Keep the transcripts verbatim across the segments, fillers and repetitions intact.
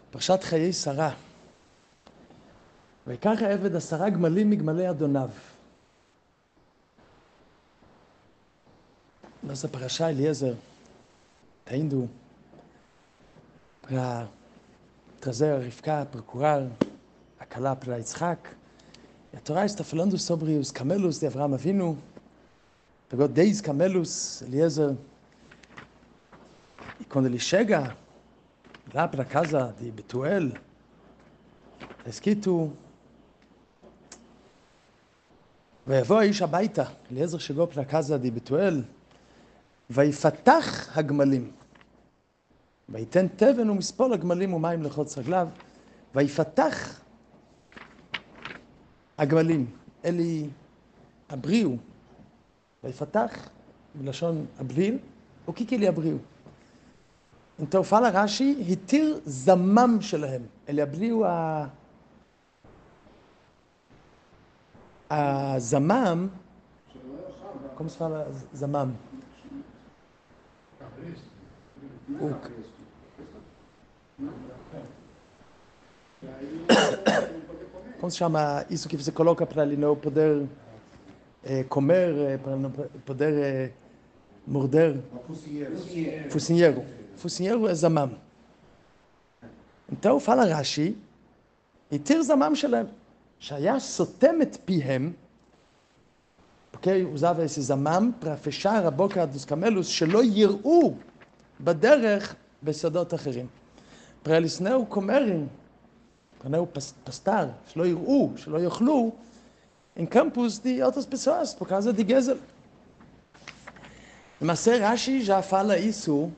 פרשת חיי שרה. ויקח העבד עשרה גמלים מגמלי אדוניו. נושא פרשה אליעזר, תאינדו, פרה תרזר, רבקה, פרקורל, הקלה פרה יצחק. התורה הסתפלונדו סובריוס, קמלוס, די אברהם אבינו, פגוד דייז קמלוס, אליעזר, איקון דלי שגע, לה פרה קזה, די בתואל, הסקיטו, ויבוא האיש הביתה, אליעזר שגו פרה קזה, די בתואל, ויפתח הגמלים, ויתן תבן ומספול הגמלים ומים לחוץ רגליו, ויפתח הגמלים, אלי הבריאו, ויפתח בלשון הבליל, וקיקי לי הבריאו. אם תאופל הרש"י, התיר זמם שלהם, אלי הבליאו ה... הזמם, כמו ספר זמם. Como se chama isso que você coloca para ele não poder é, comer, é, para não poder é, morder? Focinheiro. Focinheiro. Focinheiro é zamam. Então fala Rashi, התיר זמם שלהם, שהיה סותם את פיהם, porque usava esse zamam para fechar a boca dos camelos, שלא יראו בדרך בשדות אחרים. para eles não comerem, para não pastar, שלא יראו, שלא יאכלו, em campos de outras pessoas, por causa de Gezel. למעשה רש"י já fala isso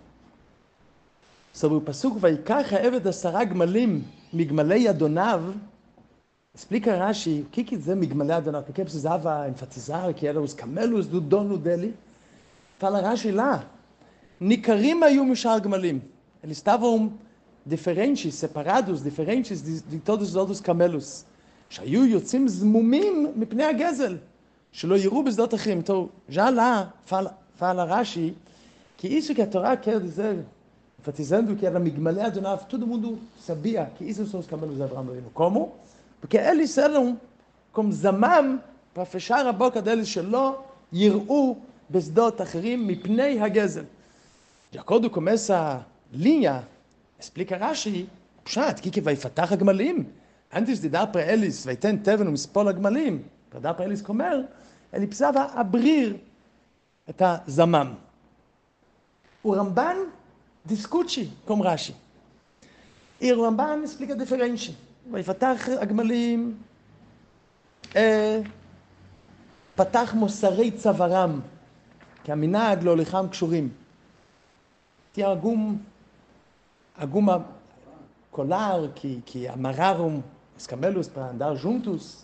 sobre o pasuk, ויקח העבד עשרה גמלים מגמלי אדוניו. Explica Rashi, o que que é migmalei Adonav? Porque precisava enfatizar que eram os camelos do dono dele. Fala Rashi lá, nikarim hayu mishar gmalim. Eles estavam diferentes, separados, diferentes de, de todos os outros camelos. שהיו יוצאים זמומים מפני הגזל, שלא יראו בשדות אחרים. Então, já lá fala, fala Rashi, que isso que a Torá quer dizer, enfatizando que era migmalei Adonav, todo mundo sabia que isso são os camelos de Abraão Avinu. Como? Porque eles eram como zamam para fechar a boca deles שלא יראו בשדות אחרים מפני הגזל. Já quando começa a linha, explica Rashi, פשט, כי כי ויפתח הגמלים, antes de dar para eles, ויתן תבן ומספול הגמלים, para dar para eles comer, ele precisava abrir את הזמם. O Ramban discute com Rashi. E o Ramban explica diferente. ויפתח הגמלים, אה, פתח מוסרי צווארם, כי המנהג להוליכם קשורים. תהיה אגום, אגום הקולר, כי, כי המררום, הסקמלוס, פרנדר ז'ונטוס.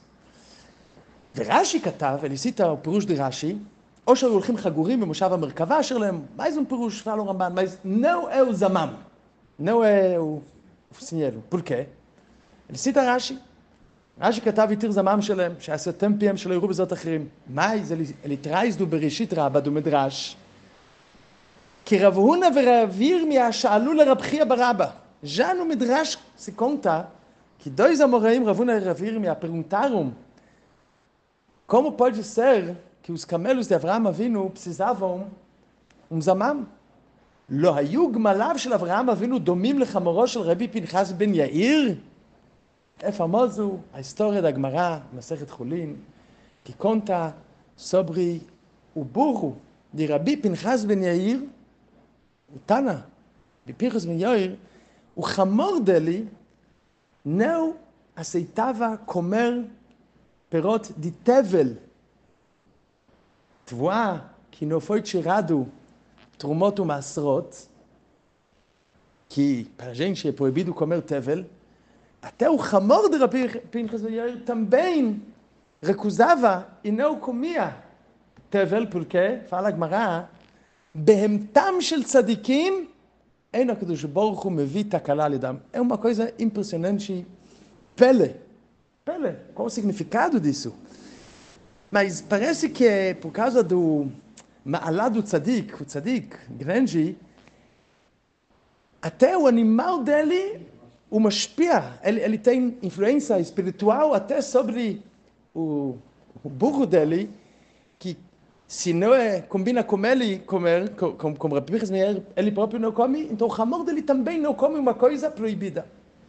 ורש"י כתב, אליסית הפירוש דרש"י, או שהיו הולכים חגורים במושב המרכבה אשר להם, מה איזה פירוש? פעלו רמב"ן, מה איזה? נאו אהו זמם. נאו אהו פוסניירו. פולקה. אליסית הרש"י. רש"י כתב יתיר זמם שלהם, שעשיתם פיהם שלא יראו בזאת אחרים. מה איזה? אליטרייזדו בראשית רבה דו מדרש. כי רב הונא ורב ירמיה שאלו לרב חייא ברבא. Já no Midrash se conta que dois amoraim, Rav Huna e Rav Yirmiyah, perguntaram como pode ser que os camelos de Avraham Avinu precisavam um zamam. לא היו גמליו של אברהם אבינו דומים לחמורו של רבי פנחס בן יאיר? É famoso a história da Gemara, Masechet Chulin, que conta sobre o burro de Rabi Pinchas ben Yair, o Tana, de Pinchas ben Yair. O chamor dele não aceitava comer perot de tevel, tvoa que não foi tirado trumot e masrot, que para a gente é proibido comer tevel. Até o chamor de Rabi Pinchas ben Yair também recusava e não comia tevel, porque, fala a Gemara, behemtam shel tzadikim אין הקדוש ברוך הוא מביא תקלה לידם. É uma coisa impressionante, pele, pele, qual o significado disso? Mas parece que por causa do מעלה do tzadik, o tzadik, grande, até o animal dele הוא משפיע, ele, ele tem influência espiritual até sobre o, o burro dele, que se não é, combina com ele comer, como, como Rabi Pinchas ben Yair, ele próprio não come, então o hamor dele também não come uma coisa proibida.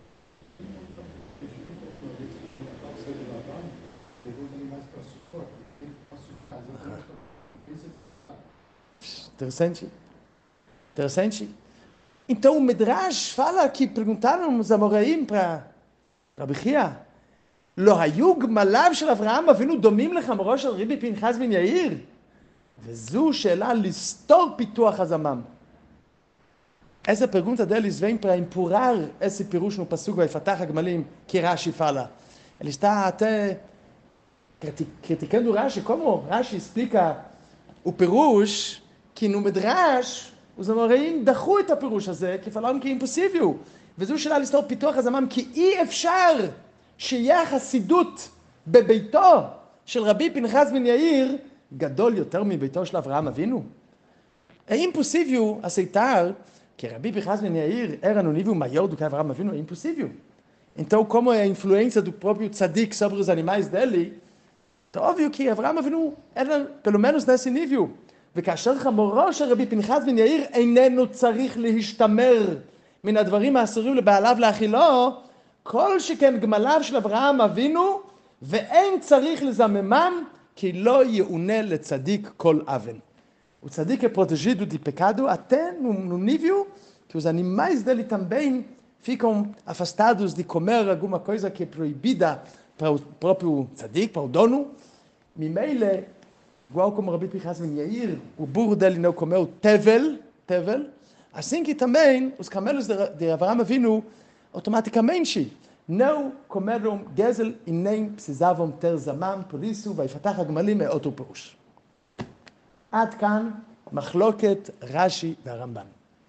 Interessante. Interessante. Então o Midrash fala que perguntaram os amoraim para Rabi Chia, לא היו גמליו של אברהם אבינו דומים לחמורו של רבי פנחס בן יאיר? וזו שאלה לסתור פיתוח הזמם. Essa pergunta deles vem para empurrar esse pirush no passuco vai fatach agmalim que Rashi fala. Ele está até criticando Rashi, como Rashi explica o pirush que no Midrash os amoraim דחו את הפירוש הזה, כי פלאום כי impossível. וזו שאלה לסתור פיתוח הזמם, כי אי אפשר שיהיה החסידות בביתו של רבי פנחס בן יאיר גדול יותר מביתו של אברהם אבינו. É impossível aceitar que Rabi Pinchas ben Yair era no nível maior do que Avraham Avinu, é impossível. Então, como é a influência do próprio tzadik sobre os animais dele, é óbvio que Avraham Avinu era pelo menos nesse nível. וכאשר חמורו של רבי פנחס בן יאיר איננו צריך להשתמר מן הדברים האסורים לבעליו להאכילו, כל שכן גמליו של אברהם אבינו, ואין צריך לזממם, כי לא יאונה לצדיק כל אבן. O tzadik é protegido de pecado até no, no nível que os animais dele também ficam afastados de comer alguma coisa que é proibida para o próprio tzadik, para o dono. Mimeile, igual como Rabi Pinchas ben Yair, o burro dele não comeu tevel, tevel, assim que também os camelos de, de Avraham Avinu automaticamente não comeram gezel e nem precisavam ter zamam, por isso vai fatach agmalim é outro pirush. עד כאן מחלוקת רש"י והרמב"ן.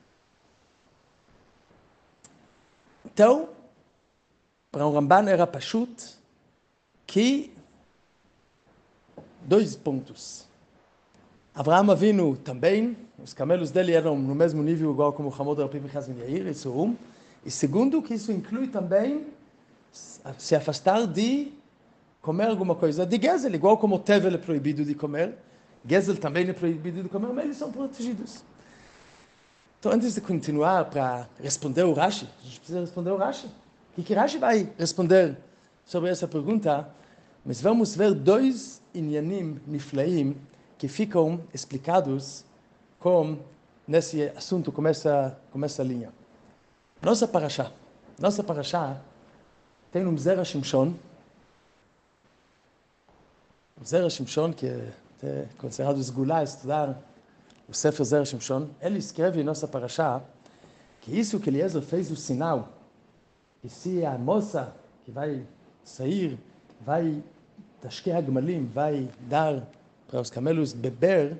Então, para o Ramban era pashut que dois pontos. Avraham Avinu também, os camelos dele eram no mesmo nível igual como o Hamor de Rabi Pinchas ben Yair, isso um. E segundo, que isso inclui também se afastar de comer alguma coisa de gezel, igual como o tevel é proibido de comer. Gezel também é proibido de comer, mas eles são protegidos. Então, antes de continuar para responder o Rashi, a gente precisa responder o Rashi. O que, que Rashi vai responder sobre essa pergunta? Mas vamos ver dois inyanim niflaim que ficam explicados com nesse assunto, com essa, com essa linha. Nossa parashá, nossa parashá tem um Zera Shimshon, um Zera Shimshon que é é considerado esgulá, estudar o Sefer Zera Shimshon. Ele escreve em nossa parashá que isso que Eliezer fez o sinal, que se a moça que vai sair, vai tashkei agmalim, vai dar para os camelos beber,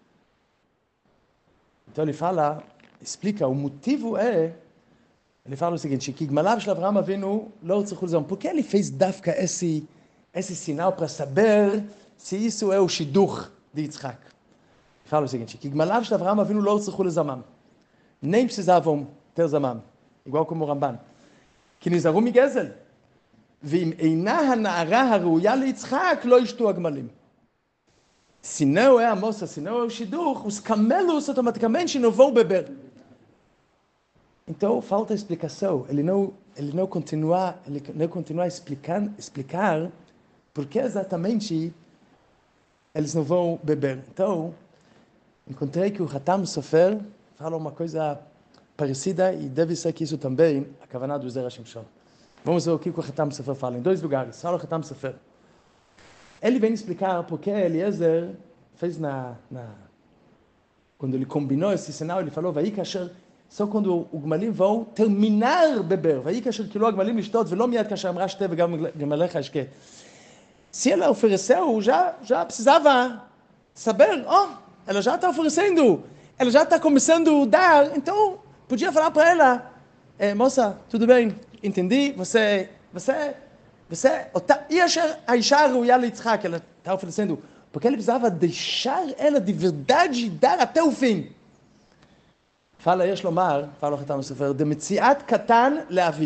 então ele fala, explica, o motivo é, ele fala o seguinte, que gmalav shel Avraham Avinu lo tzrichu lizom. Por que ele fez dafka esse, esse sinal para saber se isso é o shiduch de Yitzhak? Fala o seguinte, que gmalav shel Avraham Avinu lo tzrichu lizamam. Nem precisavam ter zamam, igual como o Ramban. כי נזהרו מגזל. ואם אינה הנערה הראויה ליצחק, לא ישתו הגמלים. Se não é a moça, se não é o shiduch, os camelos automaticamente não vão beber. Então, falta explicação. Ele não, ele não continua, ele não continua a explicar, explicar por que exatamente eles não vão beber. Então, encontrei que o Hatam Sofer fala uma coisa parecida e deve ser que isso também a kavanah do Zera Shimshon. Vamos ver o que o Hatam Sofer fala em dois lugares. Fala o Hatam Sofer. Ele vem explicar porque Eliezer fez na, na quando ele combinou esse sinal, ele falou vai kasher só quando o gmalim vão terminar beber. Vai kasher kilo gmalim lishtot velo miyad kasher amra shte vegam gmalecha shke. Se ela ofereceu, já, já precisava saber, ó, oh, ela já está oferecendo, ela já está começando a dar, então podia falar para ela, eh, moça, tudo bem, entendi, você, você, você, e a Isha Ruya Litzhak, ela está oferecendo, porque ele precisava deixar ela de verdade dar até o fim. Fala, יש לומר, fala o Hatam Sofer, de metziat katan leaviv.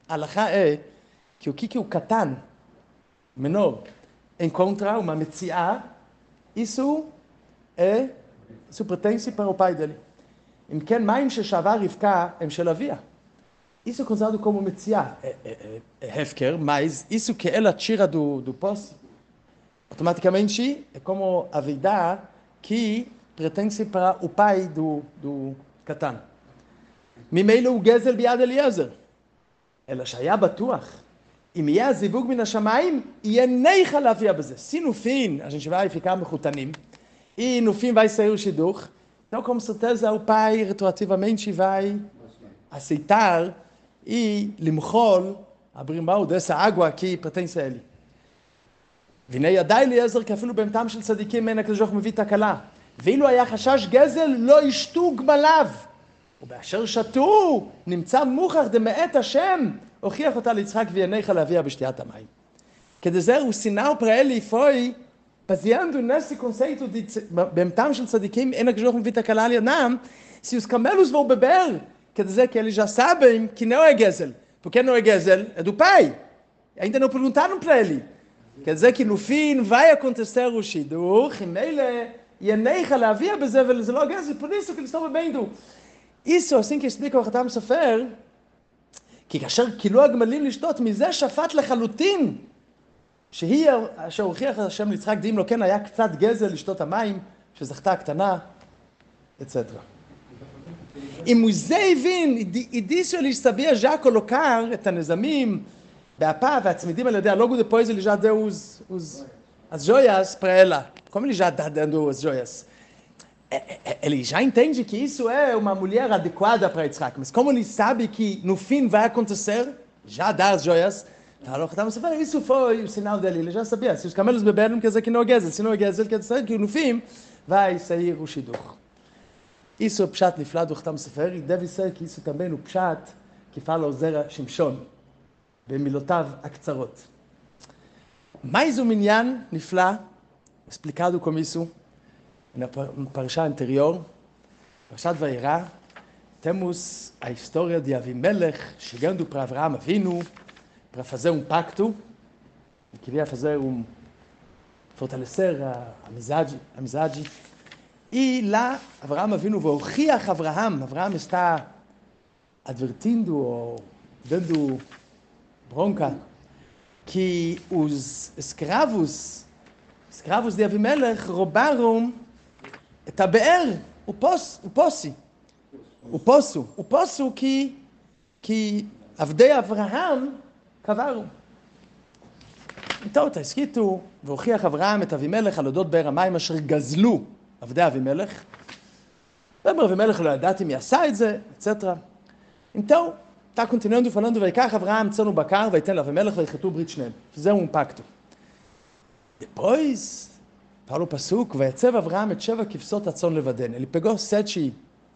ההלכה אה, כי הוא קיקי הוא קטן, מנור, אין קונטרה, uma מציאה, isso é isso pertence para o pai dele. אם כן, מים ששאבה רבקה הם של אביה. Isso é considerado como מציאה. הפקר, mas isso que ela tira do, do poço, automaticamente é como a vida que pertence para o pai do, do קטן. ממילא הוא גזל ביד אליעזר. אלא שהיה בטוח, אם יהיה הזיווג מן השמיים, יהיה ניחא להביא בזה. Se no fim a gente vai ficar mechutanim, e no fim vai sair o shidduch, então com certeza o pai retroativamente vai aceitar e limchol, abrir mão dessa água que pertence a ele. והנה ידע אליעזר כי אפילו בהמתם של צדיקים אין הקדוש ברוך הוא מביא תקלה. ואילו היה חשש גזל לא ישתו גמליו. ובאשר שתו נמצא מוכח דמאת השם הוכיח אותה ליצחק ויניך להביאה בשתיית המים. Quer dizer, o sinal para ele foi baseando nesse conceito de בהמתם של צדיקים אין הקדוש ברוך הוא מביא תקלה על ידם, se os camelos vão beber, quer dizer que eles já sabem que não é gêzel. Porque não é gêzel? É do pai. Ainda não perguntaram para ele. Quer dizer que no fim vai acontecer o shidduch, e ele יניך להביאה בזה, וזה לא גזל, por isso que eles estão bebendo. Isso, assim que explica o חתם סופר, כי כאשר קילו הגמלים לשתות, מזה שפט לחלוטין, שהיא, אשר הוכיח השם ליצחק דים לו, כן, היה קצת גזל לשתות המים, שזכתה הקטנה, et cetera. אם מזה הבין, הדיסו להסתביע ז'ה קולוקר את הנזמים, בהפה והצמידים על ידי הלוגו דפויזל ליז'ה דאוז, as joias para ela. Como ele já está dando as joias? Ele já entende que isso é uma mulher adequada para Yitzhak, mas como ele sabe que no fim vai acontecer, já dá as joias, isso foi o sinal dele, ele já sabia. Se os camelos beberam, quer dizer que não é gêzel. Se não é gêzel, quer dizer que no fim vai sair o shidduch. Isso é o pshat niflá do Chatam Sofer, e deve ser que isso também no pshat que fala o Zera Shimshon, במילות הקצרות. Mais um inyan niflá, explicado como isso na parasha anterior, Parashat Vayera, temos a história de Avimelech chegando para Avraham Avinu para fazer um pacto, ele queria fazer um fortalecer a amizade, amizade. E lá Avraham Avinu והוכיח Avraham, Avraham está advertindo ou dando bronca que os escravos, escravos de Avimelech roubaram את הבאר, o poço, o poço, o poço, o poço que que עבדי אברהם קברו. então está escrito, והוכיח אברהם את אבימלך על אודות באר המים אשר גזלו עבדי אבימלך. ואמר אבימלך לא ידעתי מי עשה את זה, et cetera. então está continuando falando, ויקח אברהם צאן ובקר וייתן לאבימלך ויכרתו ברית שניהם. זהו um pacto. depois fala o pasuk, ויצב אברהם את שבע כבשות הצאן לבדן. ele pegou sete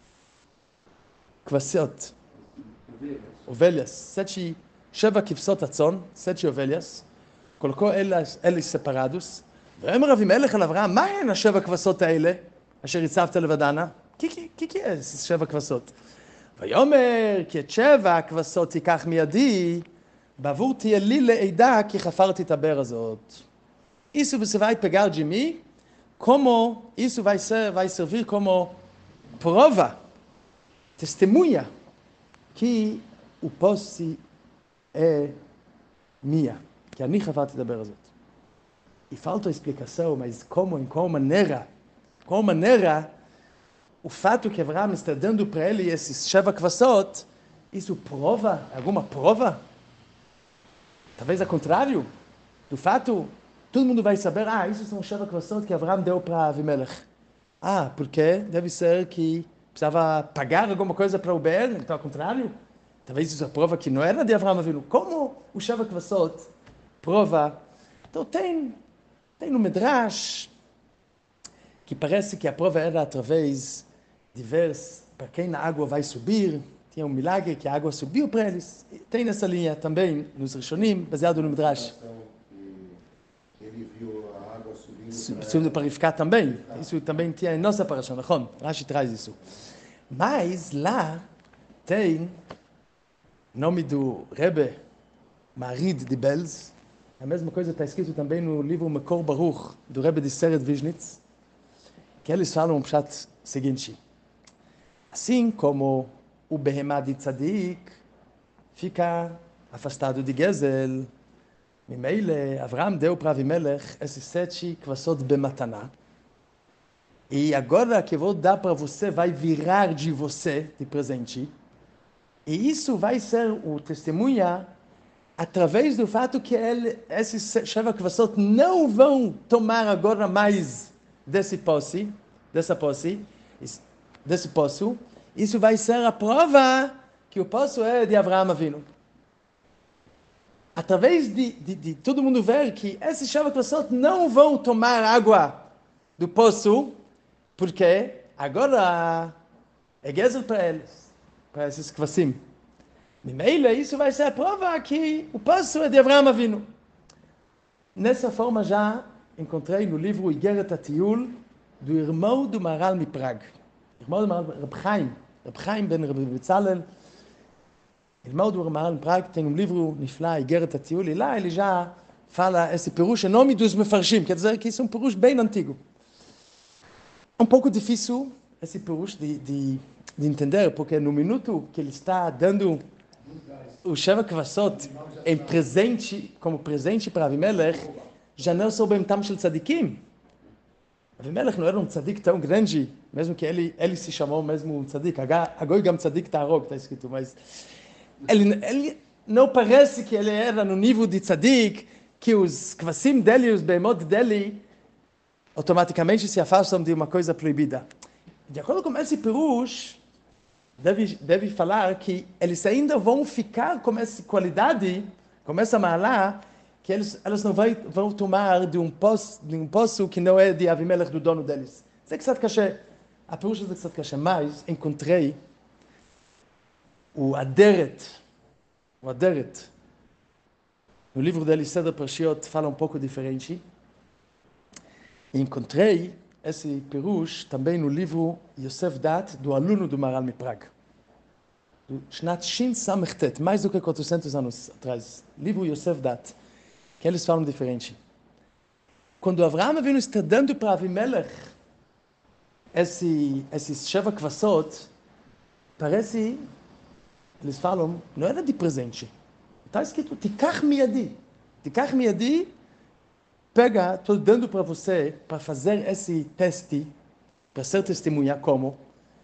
כבשות, ovelhas, sete, שבע כבשות הצאן, sete ovelhas, colocou elas, eles separados, ואמר אבימלך על אברהם, מה הן השבע כבשות האלה אשר הצבת לבדנה? כי כי כי שבע כבשות. ויאמר כי את שבע הכבשות תיקח מידי, בעבור תהיה לי לעדה כי חפרתי את הבאר הזאת. Isso você vai pegar de mim, como isso vai ser, vai servir como prova, testemunha que o poço é minha, que אני חפרתי את הבאר הזאת. E falta a explicação, mas como, em qual maneira, qual maneira o fato que Abraham está dando para ele esses שבע כבשות, isso prova, alguma prova? Talvez ao contrário, do fato, todo mundo vai saber, ah, isso são שבע כבשות que Abraham deu para Avimelech. Ah, porque deve ser que precisava pagar alguma coisa para o Beer, então ao contrário, talvez isso é prova que não era de Abraham Avinu. Como o שבע כבשות prova? Então tem, tem no Midrash que parece que a prova era através de ver para quem a água vai subir, tinha um milagre que a água subiu para eles. Tem nessa linha também, nos Rishonim, baseado no Midrash. Ele viu a água subindo, subindo para purificar também. Isso também tinha em nossa parasha, נכון? Rashi traz isso. Mas lá tem nome do Rebbe Marid de Belz. A mesma coisa está escrito também no livro Mekor Baruch, do Rebbe de Seret Vishnitz, que eles falam um pshat seguinte. Assim como o Behemá de Tzadik fica afastado de Gezel, Mimeile, Avram deu para Avimelech esses sete kvassot bemataná. E agora que eu vou dar para você, vai virar de você, de presente. E isso vai ser o testemunha através do fato que ele, esses Sheva Kvassot não vão tomar agora mais desse posse, dessa posse, desse poço. Isso vai ser a prova que o poço é de Avraham Avinu. Através de, de, de todo mundo ver que esses Sheva Kvassot não vão tomar água do poço, porque agora é Gezel para eles, para esses Kvassim. Mimeile, isso vai ser a prova que o poço é de Avraham Avinu. Nessa forma já encontrei no livro Igeret Atiyul do irmão do Maharal de Praga. Irmão do Maharal, Reb Chaim, Reb Chaim ben Reb Betzalel, irmão do Maharal de Praga, tem um livro niflá, Igeret Atiyul, e lá ele já fala esse perush em nome dos mefarshim, quer dizer que isso é um perush bem antigo. É um pouco difícil esse perush de, de, de entender, porque no minuto que ele está dando o Sheva Kvassot em presente, como presente para Avimelech, já não soube em tam shel tzadikim. Avimelech não era um tzadik tão grande, mesmo que ele, ele se chamou mesmo um tzadik. Agora gam tzadik ta'arog, está escrito, mas ele, ele não parece que ele era no nível de tzadik, que os kvassim dele, os beimot dele, automaticamente se afastam de uma coisa proibida. De acordo com esse perush, Deve, deve falar que eles ainda vão ficar com essa qualidade, com essa malá, que eles, eles não vai, vão tomar de um, poço, de um poço que não é de Avimelech, do dono deles. Isso é que está cachê. A pergunta é que está cachê. Mas encontrei o Aderet, o Aderet, no livro dele, Seder Parshiot, fala um pouco diferente. E encontrei esse perush também no livro Yosef Dat, do aluno do Maharal de Praga. Do Shnat Shin Samechtet, mais do que quatrocentos anos atrás. Livro Yosef Dat, que eles falam diferente. Quando Avraham Avinu está dando para Avimelech esse, esses Sheva Kvassot, parece, eles falam, não era de presente. Está escrito, Tikach miyadi. Tikach miyadi, pega, estou dando para você, para fazer esse teste, para ser testemunha como,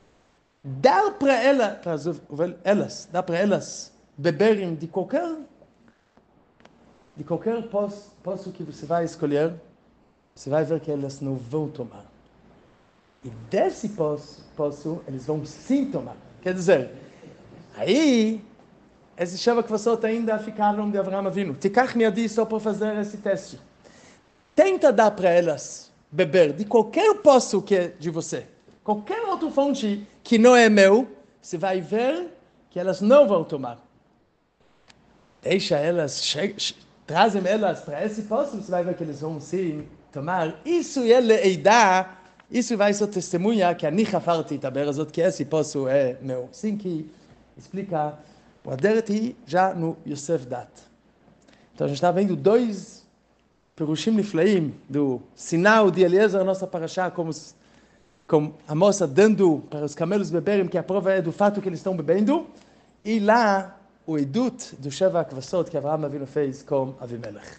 dar para ela, para elas, dar para elas beberem de qualquer, de qualquer poço, poço que você vai escolher, você vai ver que elas não vão tomar. E desse poço, poço eles vão sim tomar. Quer dizer, aí, esse Sheva Kvassot ainda ficaram de Avraham Avinu. Tikach miyadi só para fazer esse teste. Tenta dar para elas beber de qualquer poço que é de você. Qualquer outra fonte que não é meu, você vai ver que elas não vão tomar. Deixa elas, trazem elas para esse poço, você vai ver que eles vão sim tomar. Isso ele eidá, isso vai ser testemunha que a nichafarti taberazot, que esse poço é meu. Assim que explica o Aderet já no Yosef Dat. Então a gente está vendo dois perushim niflaim do sinal de Eliezer, a nossa parashá, como, como a moça dando para os camelos beberem, que a prova é do fato que eles estão bebendo, e lá o edut do Sheva Kvassot que Avraham Avinu fez com Avimelech.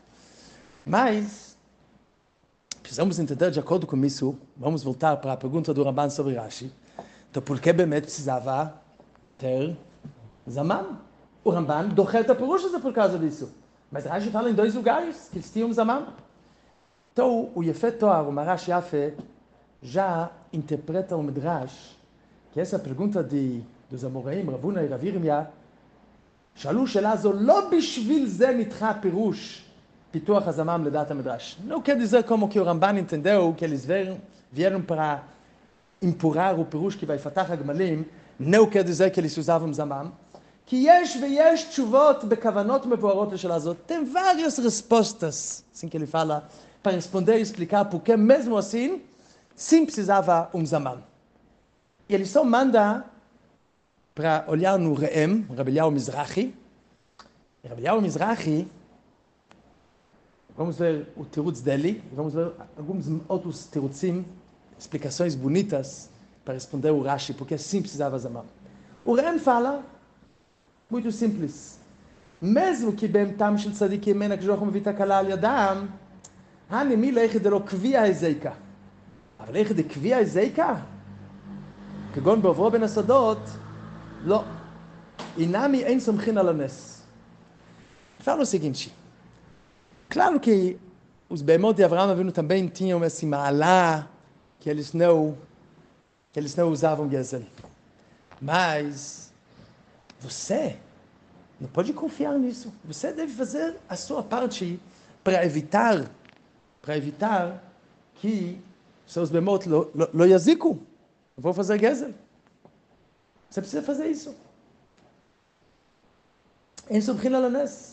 Mas precisamos entender, de acordo com isso, vamos voltar para a pergunta do Ramban sobre Rashi. Então, por que Bemet precisava ter Zaman? O Ramban docheta perushas por causa disso. Mas Rashi fala em dois lugares que eles tinham Zaman. Então, o Yefet Toar, o Marash Yafé, já interpreta o Midrash, que essa pergunta de, dos Amoraim, Ravuna e Rav Yirmiyah, שאלו שאלה זו לא בשביל זה נדחה פירוש פיתוח הזמם לדעת המדרש. Não quer dizer como que o Ramban entendeu que eles vieram, vieram para empurrar o pirush que vai fatach הגמלים, não quer dizer que eles usavam zamam, כי יש ויש תשובות בכוונות מבוארות לשאלה הזאת. Tem várias respostas, assim que ele fala, para responder e explicar porque mesmo assim, sim precisava um zamam. E ele só manda para olhar no Re'em, Rabi Eliyahu Mizrahi, Rabiel Mizrahi, vamos ver o Tirutz dele, vamos ver alguns outros Tirutzim, explicações bonitas para responder o Rashi, porque assim precisava Zamam. O Ren fala, muito simples, mesmo que bem tam shel tzadik yemena k'shloch מביא תקלה על ידם, הנמי ליכד דלא קביע הזיקה. אבל ליכד דקביע הזיקה, כגון בעוברו בין השדות, לא. אינמי אין סומכין על הנס. Fala o seguinte, claro que os behemoth de Abraão Avinu também tinham esse ma'alá, que eles não, que eles não usavam gezel. Mas você não pode confiar nisso. Você deve fazer a sua parte para evitar, para evitar que seus behemoth lo, lo, lo yaziko. Vou fazer gezel. Você precisa fazer isso. Em subhin alanes.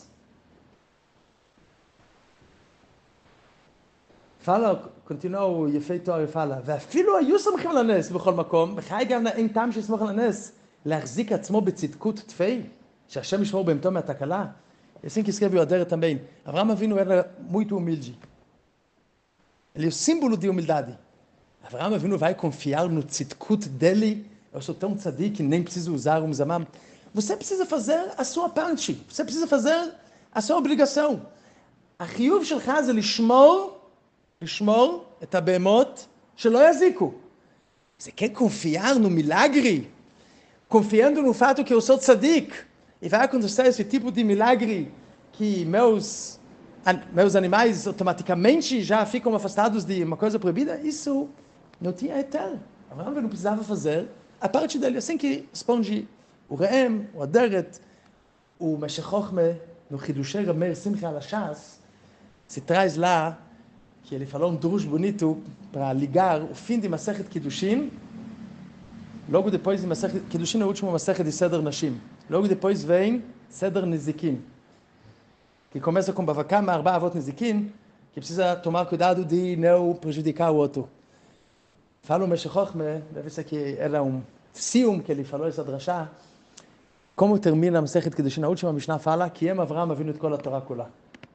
Fala, continua o יפי תואר ופעלה, ואפילו היו סומכים על הנס בכל מקום, בחיי גם אין טעם שיסמוך על הנס, להחזיק עצמו בצדקות תפי, שהשם ישמור בהמתו מהתקלה. assim que escreve o Adera também. Abraão Avinu era muito humilde. Ele é o símbolo de humildade. Abraão Avinu vai confiar no tzidkut dele. Eu sou tão tzadik que nem preciso usar um zamam. Você precisa fazer a sua parte. Você precisa fazer a sua obrigação. A chiyuv shelcha זה לשמור לשמור את הבהמות שלא יזיקו. Você quer confiar no milagre? Confiando no fato que eu sou tzadik. E vai acontecer esse tipo de milagre que meus, meus animais automaticamente já ficam afastados de uma coisa proibida? Isso não tinha eter. Abraão não precisava fazer a parte dele. Assim que responde o Re'em, o Aderet, o Meshech Chochmeh, no Chidushei Rameir Simcha Lashas, se traz lá que ele falou um drush bonito para ligar o fim de Masechet Kiddushin, logo depois de Masechet Kiddushin, é o último Masechet de Seder Nashim. Logo depois vem Seder Nezikin, que começa com Bavakama, Arba Avot Nezikin, que precisa tomar cuidado de não prejudicar o outro. Fala o Meshech Chochmeh, deve ser que era um sium que ele falou essa drashá. Como termina Masechet Kiddushin? A última Mishnah fala que Em Avraham Avinu et kol haTorah kula.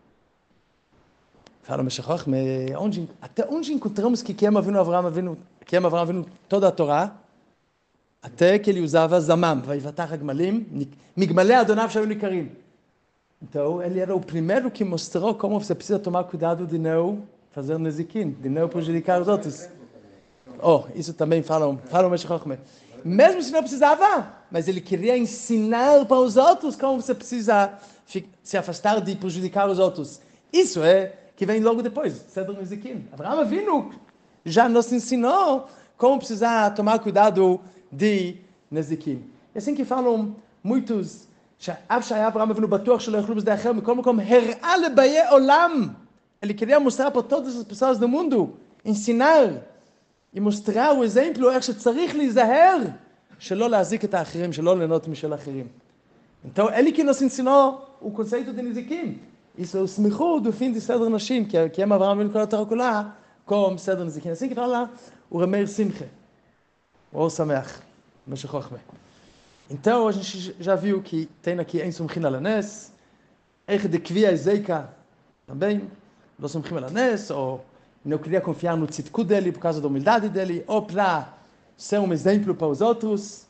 Fala o Meshech Chochmeh, onde, até onde encontramos que Kiem Avinu Avraham Avinu, Kiem Avraham Avinu toda a Torá, até que ele usava Zamam, Vaivatach Agmalim, Migmalei Adonav Shayu Nikarim. Então, ele era o primeiro que mostrou como você precisa tomar cuidado de não fazer nezikin, de não prejudicar os outros. Oh, isso também falam, fala o Meshech Chochmeh. Mesmo se não precisava, mas ele queria ensinar para os outros como você precisa se afastar de prejudicar os outros. Isso é que vem logo depois, Seder Nezikin. Abraão Avinu já nos ensinou como precisar tomar cuidado de Nezikin. É assim que falam muitos, שאף שהיה אברהם אבינו בטוח שלא יאכלו בשדה אחר, מכל מקום הראה לבאי עולם. Ele queria mostrar para todas as pessoas do mundo, ensinar e mostrar o exemplo איך שצריך להיזהר שלא להזיק את האחרים, שלא ליהנות משל אחרים. Então, ele que nos ensinou o conceito de Nezikin. Isso é o smichu do fim de Seder Nashim, que é que é Avraham Avinu kol haTorah kula, como Seder Nezikin. Assim que fala o Rameir Simcha, o Or Sameach, Meshech Chochmeh. Então, a gente já viu que tem aqui Ein Sumchin Al Hanes, Eich de Kvia Zeika, também, não Sumchin Al Hanes, ou não queria confiar no tzidkut dele por causa da humildade dele, ou para ser um exemplo para os outros.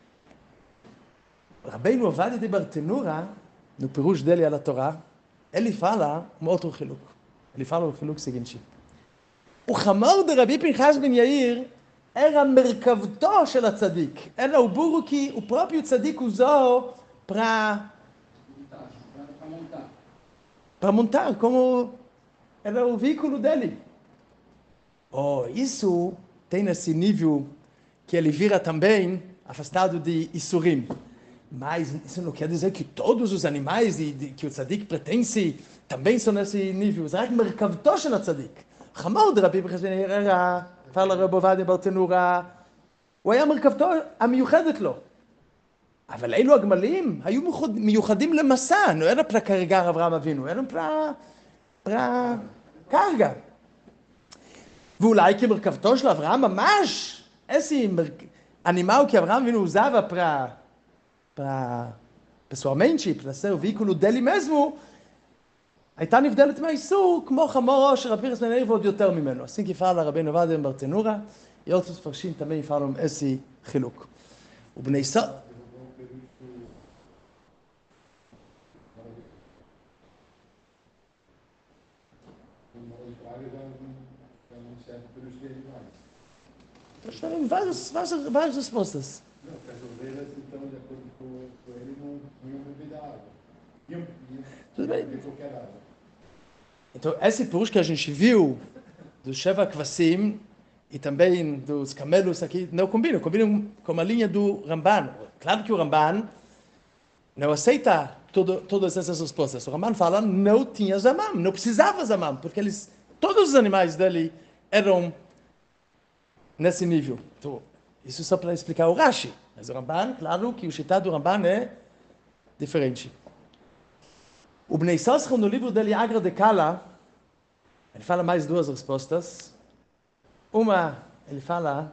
Rabbeinu Ovadia de Bartenura, no Pirush dele à Torá, ele fala um outro chiluk. Ele fala o chiluk seguinte. O chamor de Rabi Pinchas ben Yair era merkavto shel tzadik. Era o burro que o próprio tzadik usou para para montar, como era o veículo dele. Oh, isso tem nesse nível que ele vira também afastado de Isurim. Mas isso não quer dizer que todos os animais de, de, que o tzadik pertence também são nesse nível. זה רק מרכבתו של הצדיק. חמור דרבי פנחס בן יאיר era, fala רב עובדיה ברטנורה, הוא היה מרכבתו המיוחדת לו. אבל אלו הגמלים היו מיוחדים למסע, לא era para carregar אברהם אבינו, eram para para carga. ואולי כמרכבתו של אברהם ממש, esse animal que Abraham אבינו usava para para pessoalmente, para ser o veículo dele mesmo, הייתה נבדלת מהאיסור, כמו חמורו של רבי פנחס בן יאיר ועוד יותר ממנו. assim que fala רבינו עובדיה ברטנורה, e outros farshim também falam esse חילוק. ובני ישראל... Tem várias, várias, várias respostas. Não, porque as ovelhas, então, de acordo com, com ele, não, não iam beber da água. Iam, iam, Tudo bem. iam beber qualquer água. Então, esse push que a gente viu do Sheva Kvasim e também dos camelos aqui, não combinam, combinam com a linha do Ramban. Claro que o Ramban não aceita todo, todas essas respostas. O Ramban fala, não tinha zamam, não precisava zamam, porque eles, todos os animais dele eram nesse nível. Então, isso só para explicar o Rashi. Mas o Ramban, claro que o Shitá do Ramban é diferente. O Bnei Sosra, no livro dele, Agra de Kala, ele fala mais duas respostas. Uma, ele fala...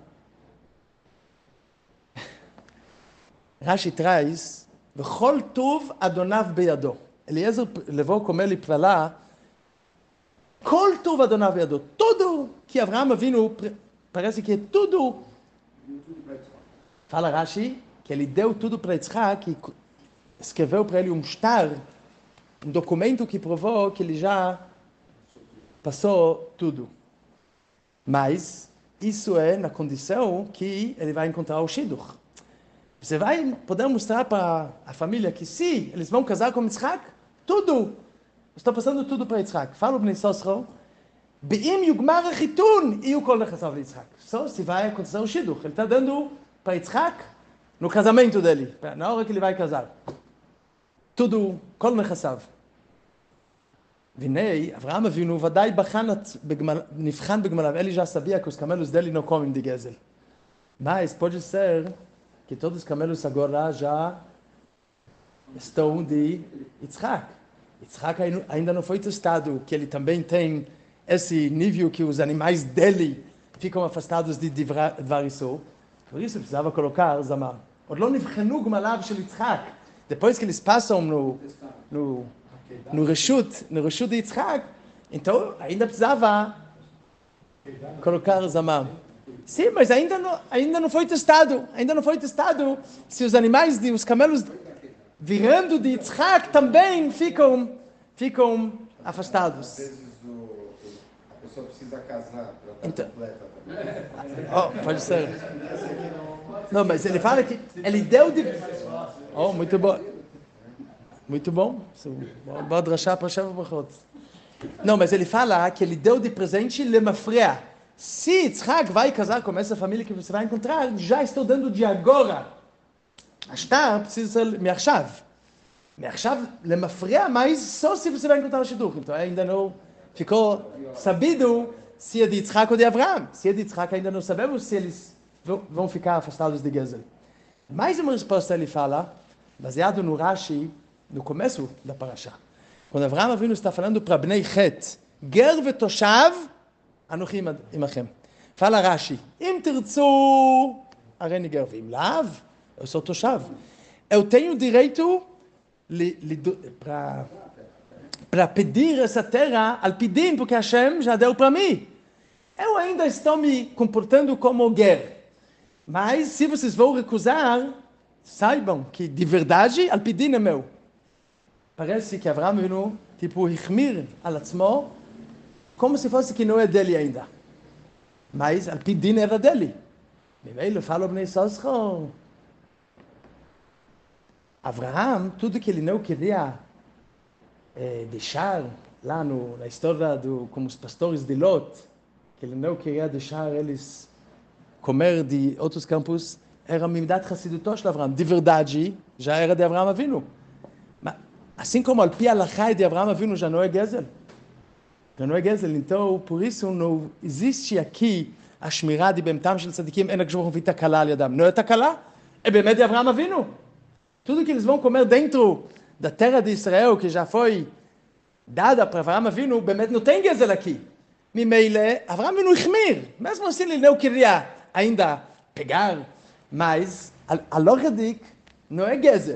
Rashi traz, V'chol tov adonav beyado. Eliezer levou como ele para lá, Kol tov adonav beyado. Tudo que Avraham Avinu, parece que é tudo... Fala Rashi, que ele deu tudo para Yitzhak, que escreveu para ele um shtar, um documento que provou que ele já passou tudo. Mas isso é na condição que ele vai encontrar o Shidduch. Você vai poder mostrar para a família que se eles vão casar com Yitzhak, tudo, está passando tudo para Yitzhak. Fala o Bnei Sosro, Be'im yugmar achitun, e o kol nechasav Yitzhak. Só se vai acontecer o Shidduch. Ele está dando para Yitzhak no casamento dele, na hora que ele vai casar. tudo, כל נכסיו. והנה, אברהם אבינו ודאי בחן, נבחן בגמליו, ele já sabia que os camelos dele não comem de gezel. Mas pode ser que todos os camelos agora já estão de Yitzhak. Yitzhak ainda não foi testado, que ele também tem esse nível que os animais dele ficam afastados de דבר איסור. Por isso precisava colocar זמר. עוד לא נבחנו גמליו של יצחק. Depois que eles passam no, no, no reshut, no reshut de Yitzhak, então ainda precisava colocar Zamam. Sim, mas ainda não, ainda não foi testado. Ainda não foi testado se os animais, de, os camelos virando de Yitzhak também ficam, ficam afastados. Às vezes o, a pessoa precisa casar para estar Então, completa. oh, pode ser. Não, mas ele fala que ele deu de... Oh, muito bom. Muito bom. Boa drachá para Sheva Brachot. Não, mas ele fala que ele deu de presente lemafreia. Se Yitzhak vai casar com essa família que você vai encontrar, já estou dando de agora. Ashtar precisa ser me'achshav. Me'achshav lemafreia, mas só se você vai encontrar o Shidduch. Então ainda não ficou sabido se é de Yitzhak ou de Avraham. Se é de Yitzhak ainda não sabemos se eles vão ficar afastados de Gezel. Mais uma resposta ele fala, baseado no Rashi, no começo da parasha. Quando Avraham Avinu está falando para Bnei Chet, Ger vetoshav, Anochi imachem. Fala Rashi, Im tirtzu, areni ger, v'im lav, eu sou toshav. Eu tenho direito para pedir essa terra al pidim, porque Hashem já deu para mim. Eu ainda estou me comportando como ger. Mas se vocês vão recusar, saibam que de verdade al pidim é meu. Parece que Avraham Avinu, tipo, ihmir al atzmo, como se fosse que não é dele ainda. Mas al pidim era dele. Ele fala Bnei Sosro. Avraham, tudo que ele não queria é, deixar lá no, na história do, como os pastores de Lot, que ele não queria deixar eles comer de outros campos, era midat chassiduto de Avraham. De verdade, já era de Avraham Avinu. Mas, assim como al pi alachai de Avraham Avinu já não é gezel. Já não é gezel. Então, por isso não existe aqui a shmirá de bemtam shel tzadikim, en HaKadosh Baruch Hu takala al yadam. Não é takala? É bemet de Avraham Avinu. Tudo que eles vão comer dentro da terra de Israel, que já foi dada para Avraham Avinu, bemet não tem gezel aqui. Mimeile, Avraham Avinu ihmir. Mesmo assim, ele não queria ainda pegar, mas a lógica não é gezel.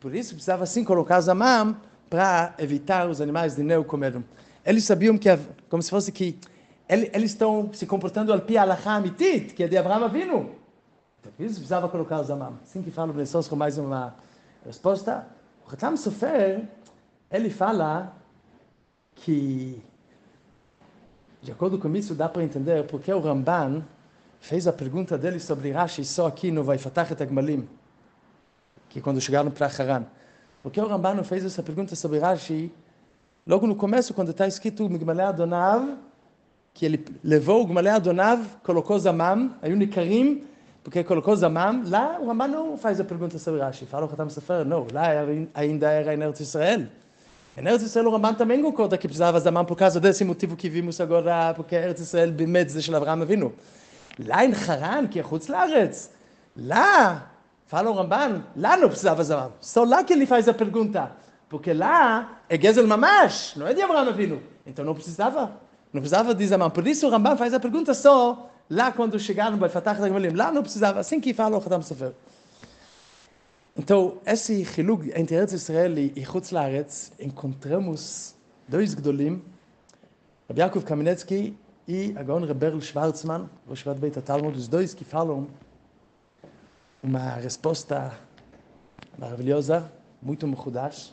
Por isso precisava assim colocar Zamam para evitar os animais de Neu comerem. Eles sabiam que, como se fosse que eles estão se comportando al pi alachá amitit, que é de Abraham Avinu. Então, por isso precisava colocar o Zamam. Assim que fala o Bnei com mais uma resposta. O Hatam Sofer, ele fala que, de acordo com isso, dá para entender porque o Ramban fez a pergunta dele sobre Rashi só aqui no Vaifatach et Agmalim, que quando chegaram para Haran. Porque o Ramban não fez essa pergunta sobre Rashi logo no começo, quando está escrito Migmalei Adonav, que ele levou o Migmalei Adonav, colocou Zamam, aí o Nikarim, porque colocou Zamam, lá o Ramban não faz a pergunta sobre Rashi. Fala o Hatam Sofer, não, lá ainda era em Eretz Israel. Em Eretz Israel o Ramban também concorda que precisava Zamam por causa desse motivo que vimos agora, porque Eretz Israel באמת זה של אברהם אבינו. lá em Haran, que é Chutz Laaretz, lá, fala o Ramban, lá não precisava Zamam. Só lá que ele faz a pergunta. Porque lá é Gezel Mamash, não é de Abraham Avinu. Então não precisava. Não precisava de Zamam. Por isso o Ramban faz a pergunta só lá quando chegaram para Fatach Dagmalim. Lá não precisava. Assim que fala o Hatam Sofer. Então, esse chilug entre Eretz Israel e Chutz Laaretz, encontramos dois Gdolim, Rabbi Yaakov Kamenetsky e a Gaon Rebel Schwarzman, o Shvat Beit HaTalmud, os dois que falam uma resposta maravilhosa, muito mechudash.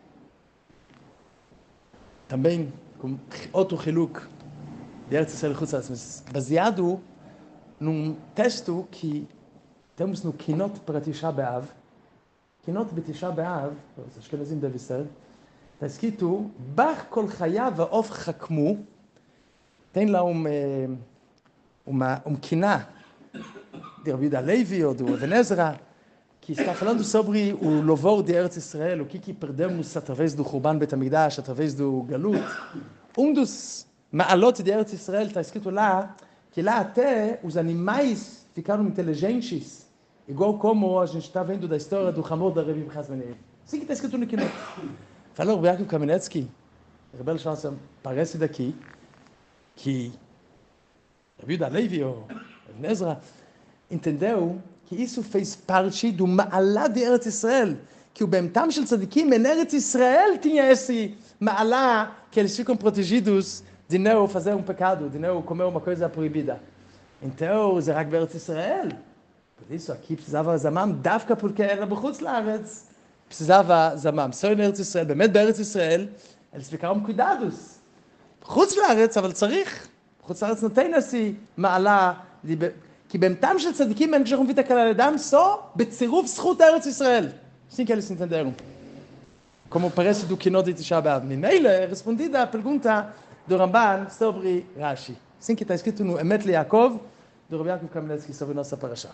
Também com outro chiluk de Eretz Israel e Chutz Laaretz, mas baseado num texto que temos no Kinot para Tisha B'Av. Kinot b'Tisha B'Av, os Ashkenazim devem ser, está escrito Bach kol chayav va'of chakmu. Tem lá um, uma, um quiná de Rabbi Yehuda Levi ou do Even Ezra, que está falando sobre o louvor de Eretz Israel, o que, que perdemos através do Churban Bet HaMikdash, através do Galut. Um dos ma'alot de Eretz Israel está escrito lá, que lá até os animais ficaram inteligentes, igual como a gente está vendo da história do Hamor da Rebbe Chazmaneir. Assim que está escrito no Kinot. Falou o Rabbi Yaakov Kamenetsky, Rebel Schwarzer, parece daqui, que Rabbi Yehuda Levi ou Even Ezra entendeu que isso fez parte do Ma'alá de Eretz Israel, que o Bemtam Shel Tzadikim em Eretz Israel tinha esse Ma'alá que eles ficam protegidos de não fazer um pecado, de não comer uma coisa proibida. Então, זה רק בארץ ישראל. Por isso aqui precisava Zamam, דווקא porque era בחוץ לארץ, precisava Zamam. Só em Eretz Israel, באמת בארץ ישראל, eles ficaram cuidados. חוץ לארץ, אבל צריך. חוץ לארץ נותן esse מעלה, כי במתם של צדיקים אין כשאנחנו מביאים את הקלה לאדם, só בצירוף זכות ארץ ישראל. Assim que eles entenderam. Como parece do Kinot de Tisha B'Av. ממילא, respondida a pergunta do Ramban sobre Rashi. Assim que está escrito no Emet Yaakov, do Rabbi Yaakov Kamenetsky sobre nossa parasha.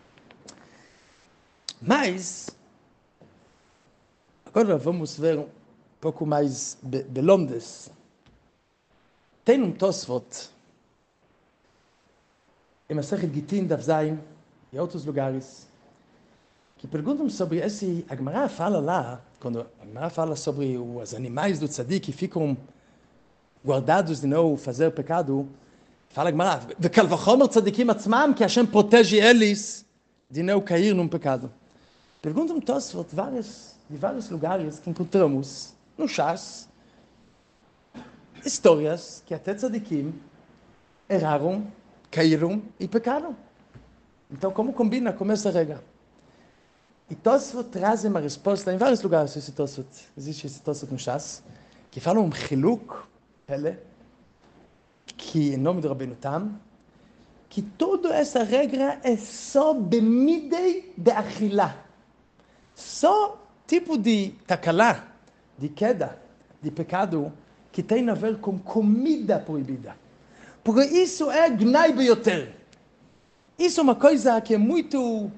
Mas, agora vamos ver um pouco mais belomdes. Tem um Tosfot, em Masechet Gitin, Daf Zayin, e outros lugares, que perguntam sobre esse... A Gemara fala lá, quando a Gemara fala sobre os animais do tzadik que ficam guardados de não fazer pecado, fala a Gemara, וקל וחומר צדיקים עצמם, כי השם protege eles de não cair num pecado. Perguntam Tosfot vários, de vários lugares que encontramos no Shas, histórias que até tzadikim erraram, caíram e pecaram. Então, como combina com essa regra? E Tosfot traz uma resposta em vários lugares. Esse Tosfot, existe esse Tosfot no Shas, que fala um chiluk, Pele, que em nome do Rabbeinu Tam, que toda essa regra é só bemidei de achilá. Só tipo de takalá, de queda, de pecado, que tem a ver com comida proibida. Porque isso é gnai beyoter. Isso é uma coisa que é muito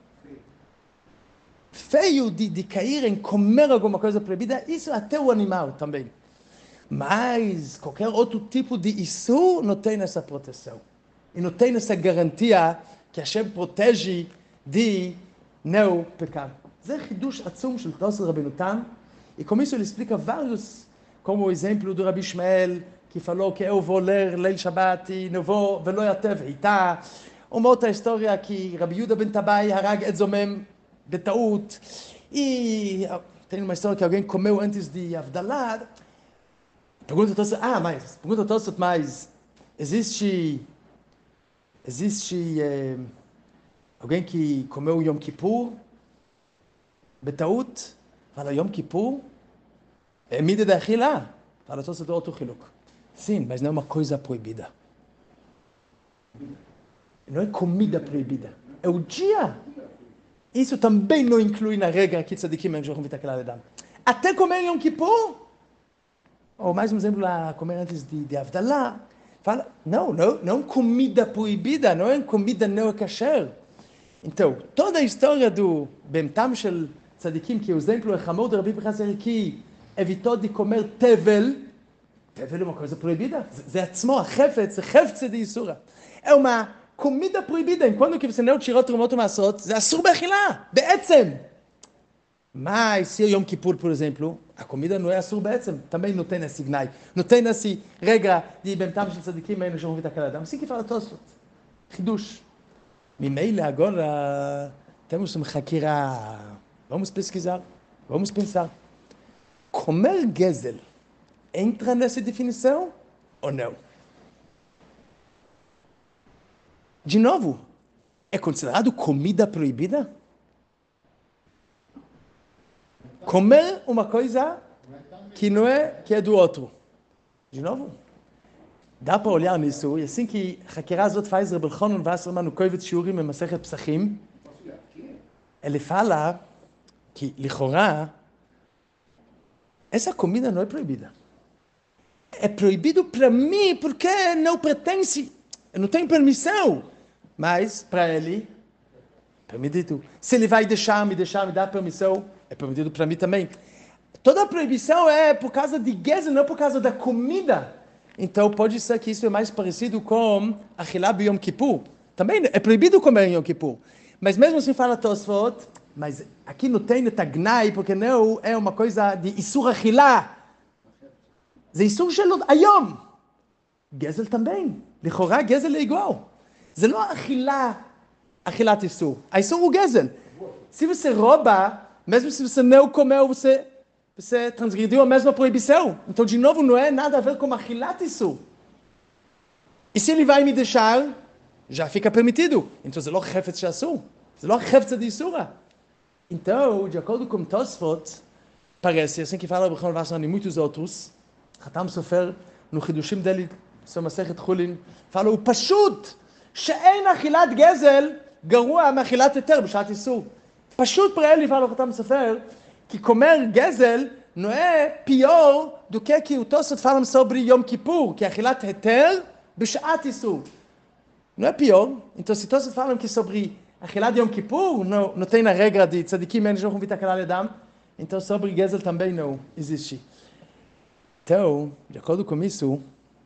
feio de, de cair em comer alguma coisa proibida. Isso até o animal também. Mas qualquer outro tipo de isso não tem essa proteção. E não tem essa garantia que Hashem protege de não pecar. זה חידוש עצום של תוספות רבנו תם, e com isso ele explica vários, como o exemplo do Rabi Shmuel, que falou que eu vou ler Leil Shabbat e não vou, ולא יתב איתה. Uma outra história que Rabi Yehuda ben Tabai הרג את זומם בטעות, e tem uma história que alguém comeu antes de Avdalah. Pergunta Tosfot, ah, mas, pergunta Tosfot, mas existe, existe é, alguém que comeu Yom Kippur, betaut, fala Yom Kippur, é mida da achila, fala Tosfot do outro chiluk. Sim, mas não é uma coisa proibida. Não é comida proibida, é o dia. Isso também não inclui na regra que tzadikim não jogam vitakelah ledam. Até comer Yom Kippur, ou mais um exemplo lá, comer antes de, de Avdalah, fala, não, não, não comida proibida, não é comida não kasher. Então, toda a história do Bemtam Shel Tzadikim, que o exemplo é Hamor de Rabi Pinchas que evitou de comer tevel, tevel é uma coisa proibida, זה עצמו, החפץ, זה חפץ de Isura. É uma comida proibida, enquanto que você não tirou תרומות ומעשרות, זה אסור באכילה, בעצם. Mas se é Yom Kippur, por exemplo, a comida não é assur בעצם, também não tem esse gnai, não tem esse regra de Bemtam Shel Tzadikim, ainda não vita aquela dama. Assim que fala Tosfot, Hidush. Mimeila agora temos uma hakira, vamos pesquisar, vamos pensar. Comer gezel entra nessa definição ou não? De novo, é considerado comida proibida? Comer uma coisa que não é, que é do outro. De novo, dá para olhar nisso, e assim que a Hakira הזאת faz Reb Elchanan Wasserman no Kovetz Shiurim em Masechet Pesachim, ele fala que, לכאורה, essa comida não é proibida. É proibido para mim porque não pertence, não tem permissão, mas para ele, permitido. Se ele vai deixar, me deixar, me dar permissão, é permitido para mim também. Toda a proibição é por causa de gezel, não por causa da comida. Então pode ser que isso é mais parecido com Achilá Yom Kippur. Também é proibido comer em Yom Kippur. Mas mesmo assim fala Tosfot, mas aqui não tem gnai, porque não é uma coisa de Isur Achilá. זה איסור שלו היום. גזל também. לכאורה גזל é igual. זה לא אכילה, אכילת איסור. האיסור הוא גזל. Se você rouba, mesmo se você não comeu, você, você transgrediu a mesma proibição. Então, de novo, não é nada a ver com achilat isso. E se ele vai me deixar, já fica permitido. Então, זה לא חפץ שאסור. זה לא חפץ de isura. Então, de acordo com Tosfot, parece, assim que fala o Bechon Vassan e muitos outros, Hatam Sofer, no Chidushim dele, seu Masechet Chulin, fala o pashut, שאין אכילת גזל גרוע מאכילת היתר בשעת איסור. פשוט para ele, fala o Hatam Sofer, que comer gezel não é pior do que que o Tosfot fala sobre Yom Kippur, que é achilat heter בשעת איסור. Não é pior. Então, se Tosfot falam que sobre achilat Yom Kippur não, não tem na regra de tzadikim, eles não vão vita kelah ledam, então sobre gezel também não existe. Então, de acordo com isso,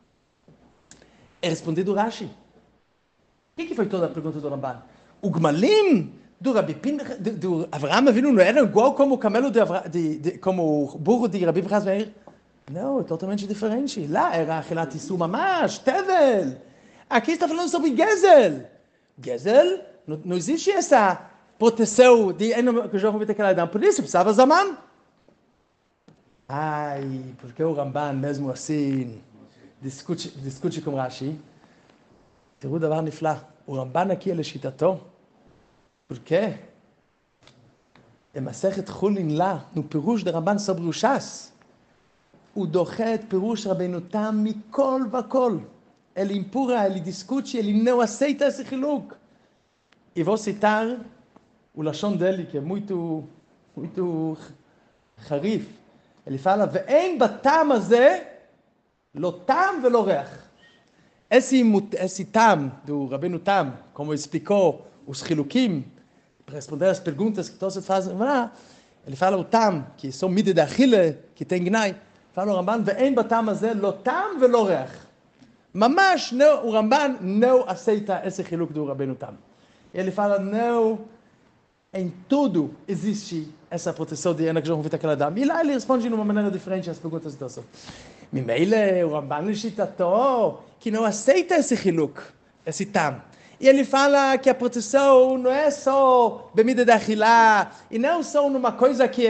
é respondido Rashi. O que, que foi toda a pergunta do Ramban? O Gmalim do Rabi Pinchas, do, do Avraham Avinu não era igual como o camelo de, de, de como o burro de Rabi Pinchas Meir? Não, é totalmente diferente. Lá era achilat isur mamash, tevel. Aqui está falando sobre gezel. Gezel, não, não existe essa proteção de que já vou ter que dar. Por isso, precisava zaman. Ai, porque o Ramban mesmo assim discute, discute com Rashi. תראו דבר נפלא, הוא רמב"ן aqui לשיטתו, porque במסכת חולין לה, no פירוש דרמב"ן sobre o ש"ס, הוא דוחה את פירוש רבנו תם מכל וכל. Ele impura, ele discute, ele não aceita esse חילוק. E vou citar o לשון dele, que é muito, muito חריף. Ele fala, ואין בטעם הזה לא טעם ולא ריח. Esse, esse tam do Rabbeinu Tam, como explicou os chilukim, para responder as perguntas que todos fazem, ele fala o tam, que são midas da achila, que tem gnai, fala o Ramban, ve'en batam azeh lo tam ve'lo reach. Mamash, não, o Ramban não aceita esse chiluk do Rabbeinu Tam. Ele fala, não, em tudo existe essa proteção de Enak Jom Vita Keladam. E lá ele responde de uma maneira diferente às perguntas de Tosfot. Mimeile, o Ramban Lishitato, que não aceita esse chiluk, esse tam. E ele fala que a proteção não é só bebida da achilá, e não só numa coisa que é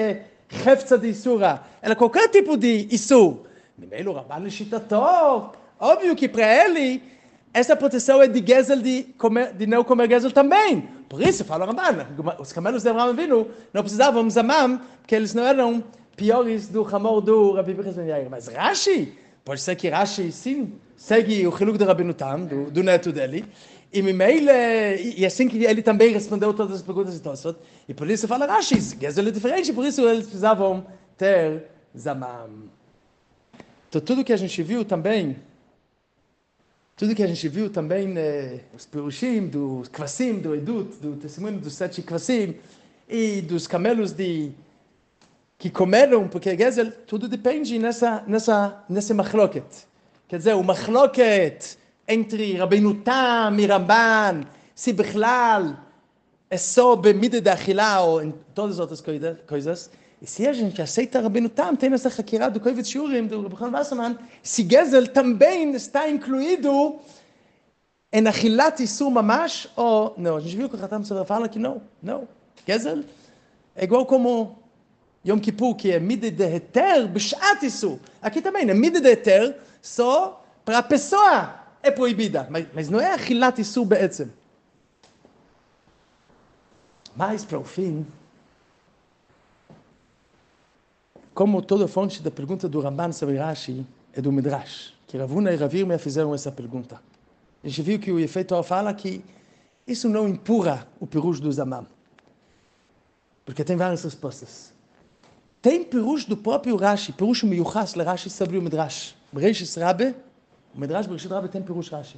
חפצה דיסורה, אלא כל tipo de איסור. ממילא רבן לשיטתו, óbvio que para ele, essa proteção é de Gezel, de, comer, de não comer Gezel também. Por isso, fala o Ramban, os camelos de Abraham Avinu não precisavam zamam, porque eles não eram piores do Hamor do Rabi Pinchas ben Yair. Mas Rashi, pode ser que Rashi sim segue o Chiluk de Rabbeinu Tam, do, do neto dele, e ממילא, e assim que ele também respondeu todas as perguntas de Tosfot, e por isso fala Rashi, Gezel é diferente, por isso eles precisavam ter zamam. Então tudo que a gente viu também, tudo que a gente viu também, eh, os perushim, dos kvasim, do Edut, do testemunho dos sete kvasim, e dos camelos de, que comeram, porque Gezel, tudo depende nessa, nessa, nesse machloket. Quer dizer, o machloket entre Rabbeinu Tam e Ramban, se bechlal, é só bemida da achila, ou em todas as outras coisas, e se a gente aceita Rabbeinu Tam, tem essa hakirá do Kovetz Shiurim, do Rabbi Chanan Wasserman, se Gezel também está incluído em achilat Isur mamash, ou não. A gente viu que o Khatam Sofer fala que não, não. Gezel é igual como Yom Kippur, que é mida de heter b'shat Isur. Aqui também, é mida de heter, só para a pessoa é proibida, mas, mas não é achilat Isur be'etzem. Mas, para o fim, como toda fonte da pergunta do Ramban sobre Rashi é do Midrash, que Rav Huna e Rav Irmia fizeram essa pergunta. A gente viu que o efeito fala que isso não empurra o pirush do Zamam, porque tem várias respostas. Tem pirush do próprio Rashi, pirush miyuchas le Rashi sobre o Midrash. Bereshit Rabbe, o Midrash Bereshit Rabbe tem pirush Rashi.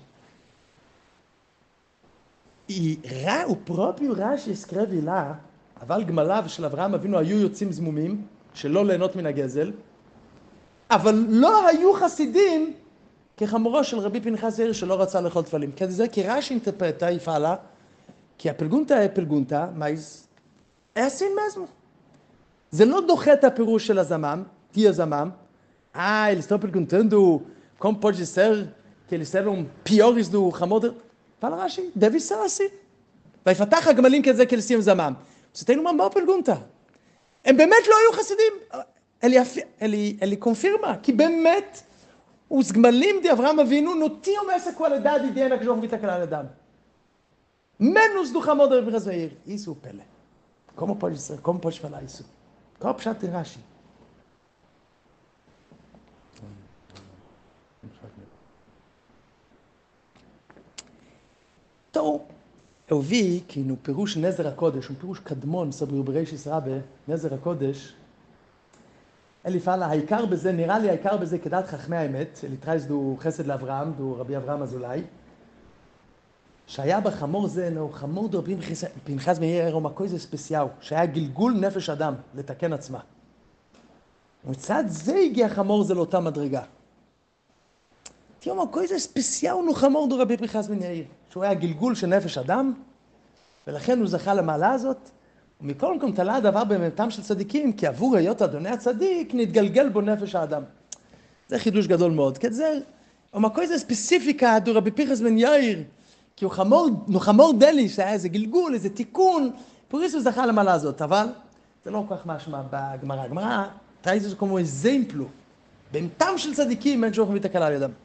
E o próprio Rashi escreve lá, אבל גמליו של אברהם אבינו היו יוצאים זמומים, שלא ליהנות מן הגזל, אבל לא היו חסידים כחמורו של רבי פנחס יאיר שלא רצה לאכול תפלים. Quer dizer que Rashi interpreta e fala que a pergunta é pergunta, mas é assim mesmo. זה לא דוחה את הפירוש של הזמם, תהיה זמם. Ah, eles estão perguntando como pode ser que eles eram piores do Hamor. Fala Rashi, deve ser assim. Vai fatach הגמלים quer dizer que eles tinham זמם. Você tem uma boa pergunta. הם באמת לא היו חסידים. ele, ele, ele confirma que באמת os גמלים de Avraham Avinu não tinham essa qualidade de Ena que João Vita Kalal Adam. Menos do Hamor de Rabi Pinchas ben Yair. Isso é o Pele. Como pode ser? Como pode falar isso? Qual é o pshat de Rashi? Então, eu vi que no Pirush Nezer HaKodesh, um Pirush Kadmon sobre o Bereshit Rabbe, Nezer HaKodesh, ele fala, העיקר בזה, נראה לי העיקר בזה כדעת חכמי האמת, ele traz do Chesed לאברהם, do רבי אברהם אזולאי, שהיה בחמור זה, no, חמור do רבי פנחס בן יאיר, era uma coisa especial, שהיה גלגול נפש אדם, לתקן עצמה. ומצד זה הגיע חמור זה לאותה מדרגה. tinha uma coisa especial no חמור do רבי פנחס בן יאיר, שהוא היה גלגול של נפש אדם, ולכן הוא זכה למעלה הזאת, ומכל מקום תלה הדבר במתם של צדיקים, כי עבור היות אדוני הצדיק, נתגלגל בו נפש האדם. זה חידוש גדול מאוד, כי זה uma coisa específica do רבי פנחס בן יאיר, כי הוא חמור, הוא חמור דלי, שהיה איזה גלגול, איזה תיקון, por isso הוא זכה למעלה הזאת, אבל זה לא כל כך משמע בגמרא. הגמרא, תראי זה כמו exemplo, במתם של צדיקים, אין שום חבית הקלה על ידם.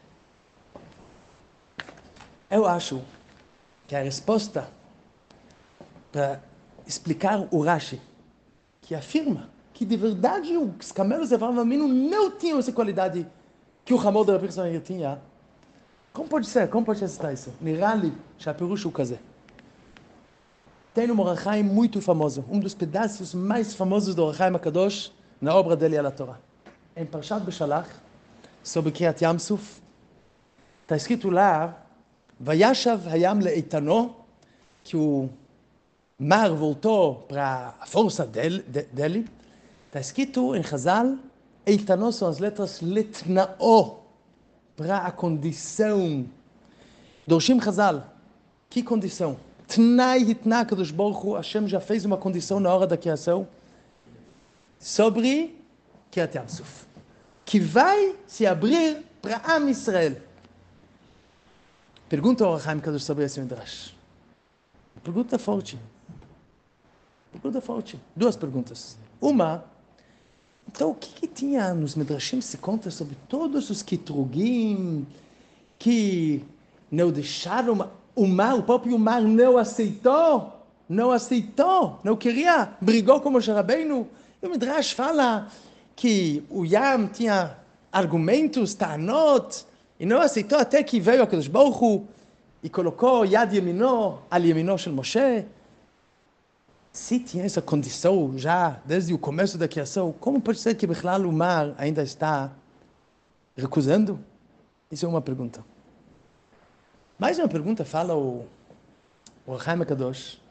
Eu acho que a resposta para explicar o Rashi, que afirma que de verdade os camelos de Avraham Avinu não tinham essa qualidade que o Hamor do Rabi Pinchas ben Yair tinha. Como pode ser? Como pode ser isso? נראה לי שהפירוש הוא כזה. tem um Ohr HaChaim muito famoso, um dos pedaços mais famosos do Ohr HaChaim HaKadosh na obra dele a Torá. Em Parshat Beshalach, sobre Kriyat Yam Suf, está escrito lá, וישב הים לאיתנו, que o mar voltou para a força dele, dele. Está escrito em Chazal, Eitano são as letras letnao, para a condição. Dorshim Chazal, que condição? Tnai hitna Kadosh Baruch Hu, Hashem já fez uma condição na hora da criação sobre Kriyat Yam Suf, que vai se abrir para Am Israel. Pergunta ao Ohr HaChaim Kadosh sobre esse Midrash. Pergunta forte. Pergunta forte. Duas perguntas. Uma, então o que, que tinha nos Midrashim se conta sobre todos os Kitrugim que não deixaram o mar, o próprio mar não aceitou, não aceitou, não queria, brigou com Moshe Rabbeinu. E o Midrash fala que o Yam tinha argumentos, ta'anot, e não aceitou até que veio a Kadosh Baruch Hu e colocou Yad Yemino al Yemino shel Moshe. Se tinha essa condição já desde o começo da criação, como pode ser que Bechlal o mar ainda está recusando? Isso é uma pergunta. Mais uma pergunta fala o, o Chaim Kadosh. O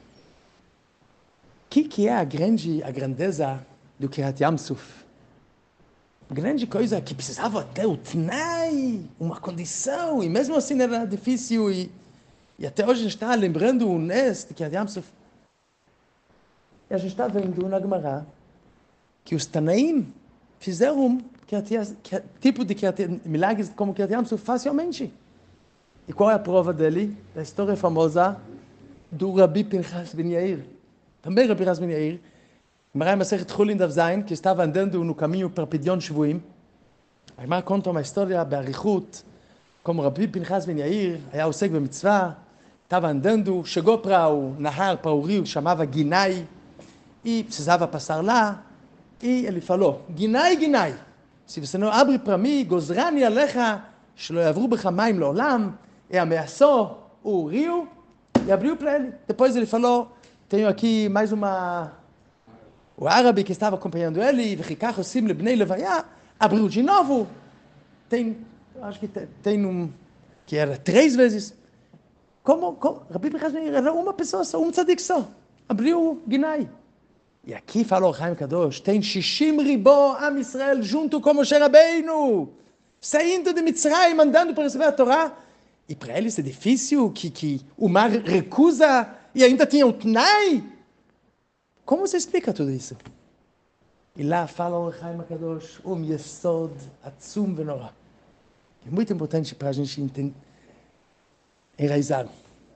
que, que é a, grande, a grandeza do Kiryat Yam Suf? Grande coisa que precisava ter o Tnai, uma condição, e mesmo assim era difícil, e, e até hoje a gente está lembrando o Nes de Kiryat Yam Suf. E a gente está vendo na Gemara que os Tanaim fizeram tipo de milagres como Kiryat Yam Suf facilmente. E qual é a prova dele? A história famosa do Rabi Pinchas ben Yair. Também Rabi Pinchas ben Yair, Marai Masechet Chulin Daf Zayin, que estava andando no caminho para Pidyon Shvuim. A Gemara conta uma história be'arichut, como Rabi Pinchas ben Yair, היה עוסק במצווה, estava andando, chegou para o Nahar, para o rio, chamava Ginai, e precisava passar lá, e ele falou, Ginai, Ginai, se você não abre para mim, gozrani alecha, שלא יעברו בך מים לעולם, e ameaçou o rio e abriu para ele. Depois ele falou, tenho aqui mais uma... O árabe que estava acompanhando ele, abriu de novo. Tem, acho que tem um, que era três vezes. Como, como Rabi Pinchas era uma pessoa só, um tzadik só. Abriu Ginai. E aqui falou Chaim Kadosh, tem shishim ribó Am Israel junto com Moshe Rabbeinu, saindo de Mitzrayim, mandando para receber a Torá. E para eles é difícil que, que o mar recusa e ainda tinha o Tnai. Como você explica tudo isso? E lá fala o Chaim Kadosh, um yesod atzum venorá. É muito importante para a gente entender, enraizar.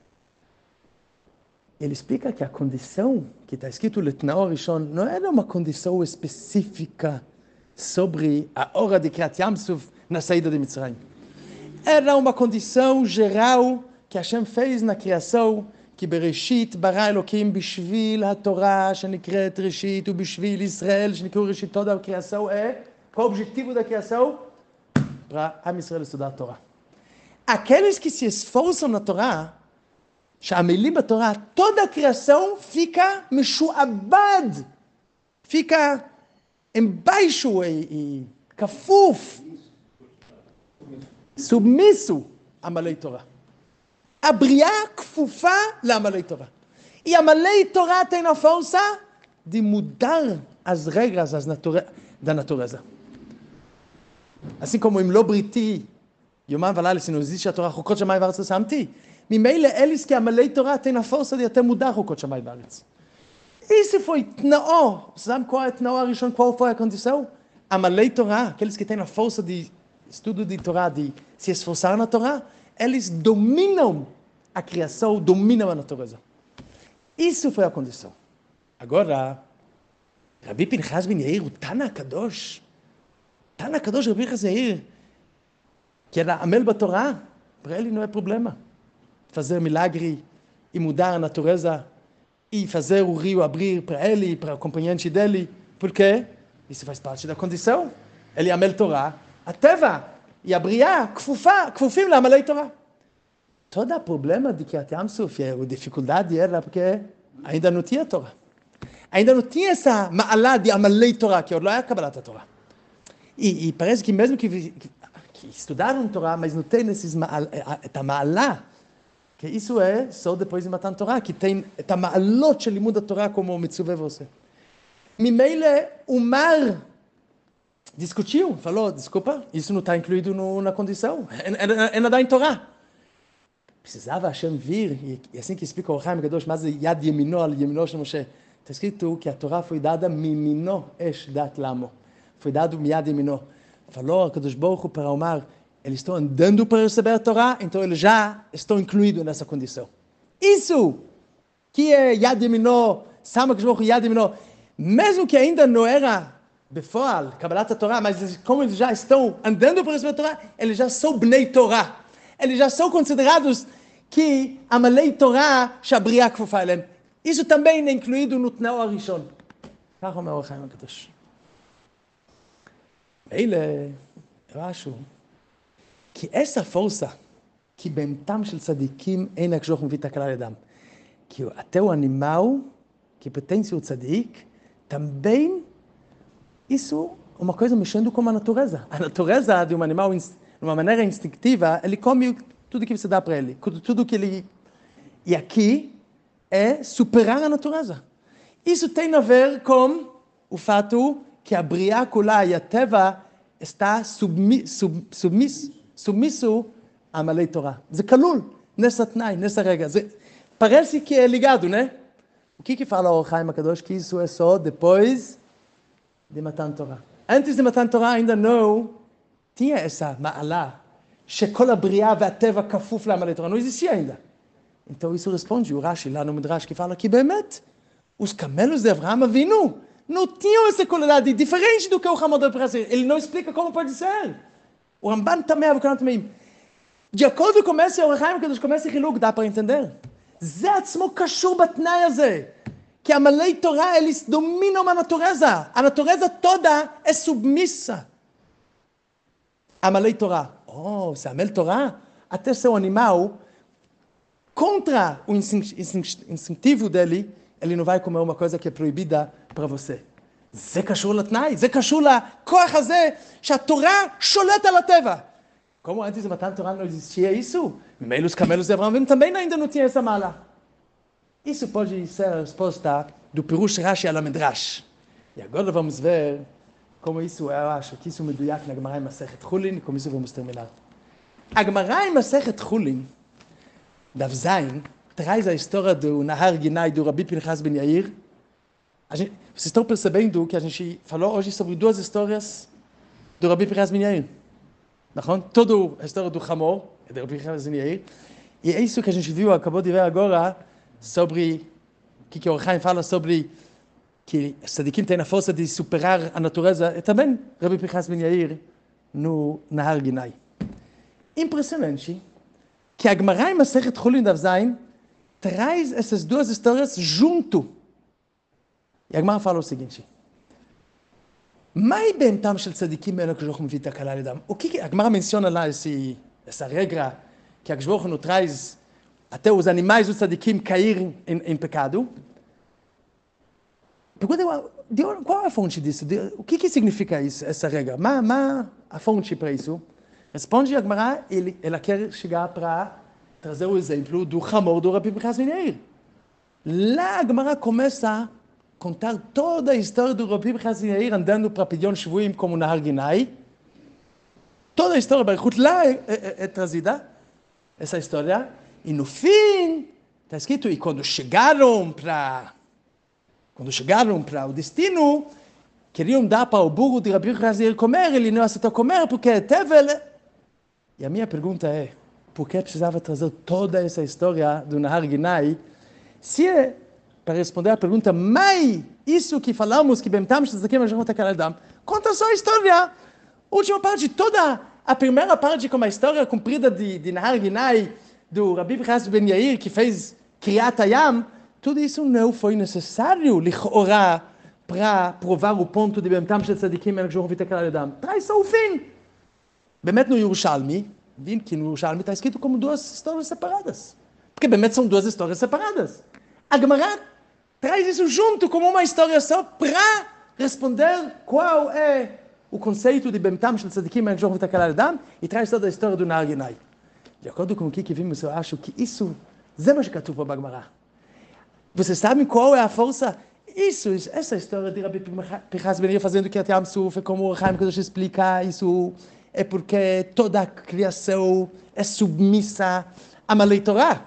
Ele explica que a condição que está escrito Letnao Rishon não era uma condição específica sobre a hora de Kiryat Yam Suf na saída de Mitzrayim. Era uma condição geral que Hashem fez na criação, כי בראשית ברא אלוקים בשביל התורה שנקראת ראשית ובשביל ישראל שנקראו ראשית toda a criação é qual o objetivo da criação? Para Am Israel estudar a Torá. Aqueles que se esforçam na Torá, שעמלים בתורה, toda a criação fica משועבד, fica embaixo e, e כפוף, submisso a Amalei Torá. A Briá כפופה לעמלי תורה. E עמלי תורה tem a força de mudar as regras as nature... da natureza. Assim como em לא בריתי, יומם ולילה, se não existe a Torá, חוקות שמיים וארץ שמתי, ממילא eles que עמלי תורה tem a força de até mudar חוקות שמיים וארץ. Isso foi tnaó. Sabe qual é a tnaó Rishon? Qual foi a condição? עמלי תורה, aqueles que têm a força de estudo de Torá, de se esforçar na Torá, eles dominam a criação, dominam a natureza. Isso foi a condição. Agora, Rabi Pinchas ben Yair, o Tana Kadosh, Tana Kadosh, Rabi Pinchas ben Yair, que era amel batorá, para ele não é problema fazer milagre e mudar a natureza e fazer o rio abrir para ele, para o acompanhante dele. Por quê? Isso faz parte da condição. Ele é amel Torá, a Teva e a Briá, kfufim לעמלי Torá. Todo o problema de Kiryat Yam Suf, a dificuldade era porque ainda não tinha Torá. Ainda não tinha essa ma'alá de amalei Torá, que não era Kabbalat a Torá. E, e parece que mesmo que, que, que estudaram Torá, mas não tem esses a ma'alá, que isso é só depois de matar Torá, que tem a ma'alot de limud a Torá como mitzuvah você. Mimeile, o mar discutiu, falou, desculpa, isso não está incluído no, na condição, é, é, é nada em Torá. Precisava Hashem vir, e, e assim que explica o Chaim Kadosh, mas Yad Yemino al Yemino shel Moshe. Está escrito que a Torá foi dada mimino esh dat lamo. Foi dado Yad Yemino. Falou a Kadosh Baruch Hu para o mar, eles estão andando para receber a Torá, então eles já estão incluídos nessa condição. Isso que é Yad Yemino, Sama Kadosh Baruch Hu Yad Yemino. mesmo que ainda não era בפועל, קבלת התורה, mas como eles já estão andando por essa Torá, eles já são bnei Torá. Eles já são considerados que amalei Torá שהבריאה כפופה אליהם. Isso também é incluído no תנאו הראשון. כך אומר אור החיים הקדוש. אלה, eu acho que essa força que bentam של צדיקים אין הקדוש מביא תקלה לידם. Que até o animal que pertence ao tzadik também isso é uma coisa mexendo com a natureza. A natureza de um animal, de uma maneira instintiva, ele come tudo que você dá para ele, tudo que ele... E aqui é superar a natureza. Isso tem a ver com o fato que a bria kula e a teva está submi, sub, submisso, submisso a malei Torá. זה כלול nessa תנאי, nessa regra. זה, parece que é ligado, né? O que que fala o Chaim Akadosh? Que isso é só depois de Matan Torah. Antes de Matan Torah ainda não tinha essa ma'ala, שכל הבריאה והטבע כפוף לעמלי תורה. Não existia ainda. Então isso responde o Rashi lá no Midrash que fala que באמת, os camelos de Avraham Avinu não tinham essa qualidade diferente do que o Hamador Brasil. Ele não explica como pode ser. O Ramban também é o Kanat Meim. De acordo com esse, o Chaim Akadosh começa a Hiluk, dá para entender. זה עצמו קשור בתנאי הזה. Que a malei Torá, eles dominam a natureza. A natureza toda é submissa. A malei Torá. Oh, se a malei Torá, até seu animal, contra o instintivo dele, ele não vai comer uma coisa que é proibida para você. זה קשור לתנאי, זה קשור לכוח הזה, שהתורה שולטת על הטבע. Como antes de Matan Torah não existia isso, ממילא os camelos de Avraham também ainda não tinha essa mala. Isso pode ser a resposta do Pirush Rashi al Midrash. E agora vamos ver como isso, eu acho que isso é meduyak na Gemara em Masechet Chulin, como isso vamos terminar. A Gemara em Masechet Chulin, Daf Zayin, traz a história do Nahar Ginai do Rabbi Pinchas ben Yair. A gente, vocês estão percebendo que a gente falou hoje sobre duas histórias do Rabbi Pinchas ben Yair. נכון? Toda a história do Hamor, do Rabbi Pinchas ben Yair. E é isso que a gente viu, acabou de ver agora, sobre o que, que o Chaim fala sobre que os tzadikim têm a força de superar a natureza, e também Rabbi Pinchas ben Yair no Nahar Ginai. Impressionante que a Gemara em Masechet Chulin Daf Zayin traz essas duas histórias junto. E a Gemara fala o seguinte: מהי בהמתם של צדיקים אלו הקדוש ברוך הוא מביא תקלה לידם? O que a Gemara menciona lá esse, essa regra que a הקדוש ברוך הוא traz até os animais dos tzadikim caírem em, em pecado. Pergunta, de onde, qual é a fonte disso? De, o que que significa isso, essa regra? Ma, ma, a fonte para isso? Responde a Gemara, ele, ela quer chegar para trazer o exemplo do Hamor do Rabbi Pinchas ben Yair. Lá a Gemara começa a contar toda a história do Rabbi Pinchas ben Yair andando para Pidyon Shvuim como Nahar Ginai. Toda a história, Barichut, lá é, é, é trazida, essa história. E no fim, está escrito, e quando chegaram para quando chegaram para o destino, queriam dar para o burro de Rabbi Pinchas ben Yair comer, ele não aceitou comer porque é tevel. E a minha pergunta é, por que precisava trazer toda essa história do Nahar Ginai, se é para responder a pergunta, mas isso que falamos, que Bemtam Shtazakim Ajahot HaKaladam, conta só a história, a última parte, toda a primeira parte como a história cumprida de, de Nahar Ginai, do Rabbi Pinchas ben Yair, que fez Kriyat Hayam, tudo isso não foi necessário, lichorá, para provar o ponto de Bemtam Shtazakim Ajahot HaKaladam. Traz só o fim. Bemet no Yerushalmi, vim que no Yerushalmi está escrito como duas histórias separadas. Porque Bemet são duas histórias separadas. A Gemara traz isso junto como uma história só para responder qual é o conceito de Bemtam Shel Tzadikim Ajahot HaKaladam e traz toda a história do Nahar Ginai. De acordo com o que vimos, eu acho que isso, זה מה שכתוב פה בגמרא. Vocês sabem qual é a força? Isso, essa história de Rabbi Pinchas ben Yair fazendo Kriyat Yam Suf, é como o Chaim Akadosh explica, isso é porque toda a criação é submissa a malei Torá.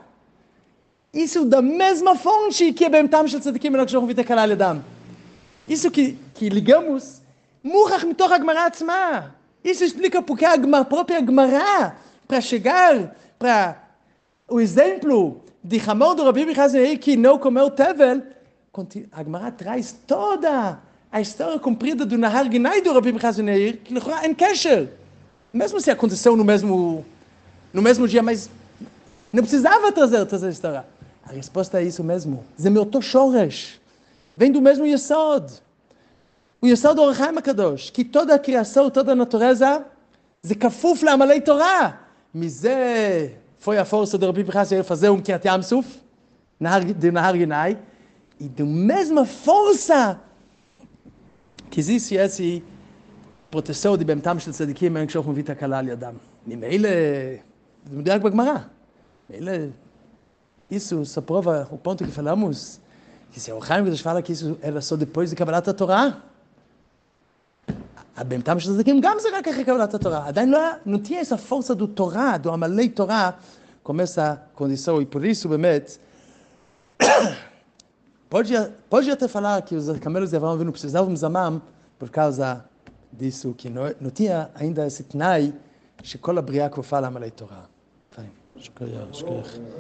Isso da mesma fonte que é Bemtam Shel Tzadikim Ajahot HaKaladam. Isso que, que ligamos, Murach mitoch a-Gemara atzma. Isso explica porque a, a própria Gemara, para chegar para o exemplo de Hamor do Rabbi Pinchas ben Yair que não comeu tevel, a Gemara traz toda a história comprida do Nahar Ginai do Rabi Pinchas ben Yair, que é em Kesher. Mesmo se aconteceu no mesmo, no mesmo dia, mas não precisava trazer toda essa história. A resposta é isso mesmo. Zemeoto Shoresh. Vem do mesmo Yesod. O Yesod do Or HaChaim HaKadosh, que toda a criação, toda a natureza, זה כפוף לעמלי תורה. מזה foi a força do Rabi Pinchas ben Yair fazer um Kiryat Yam Suf, de Nahar Ginai, e da mesma força que existe essa proteção de Bemtam של צדיקים, הם כשאנחנו מביא את הקלה על ידם. ממילא, זה מדויק בגמרא. ממילא, isso, essa prova, o ponto que falamos, que se o Chaim Kadosh fala que isso era só depois de קבלת התורה, הבהמתם של צדיקים גם זה רק אחרי קבלת התורה. עדיין לא, não tinha essa força do Torá, do עמלי תורה, como essa condição, e por isso, באמת, pode, pode até falar que os camelos de Avraham Avinu precisavam zamam por causa disso, que não, não tinha ainda esse tnai, שכל הבריאה כפופה לעמלי תורה. שukriya, shukriya.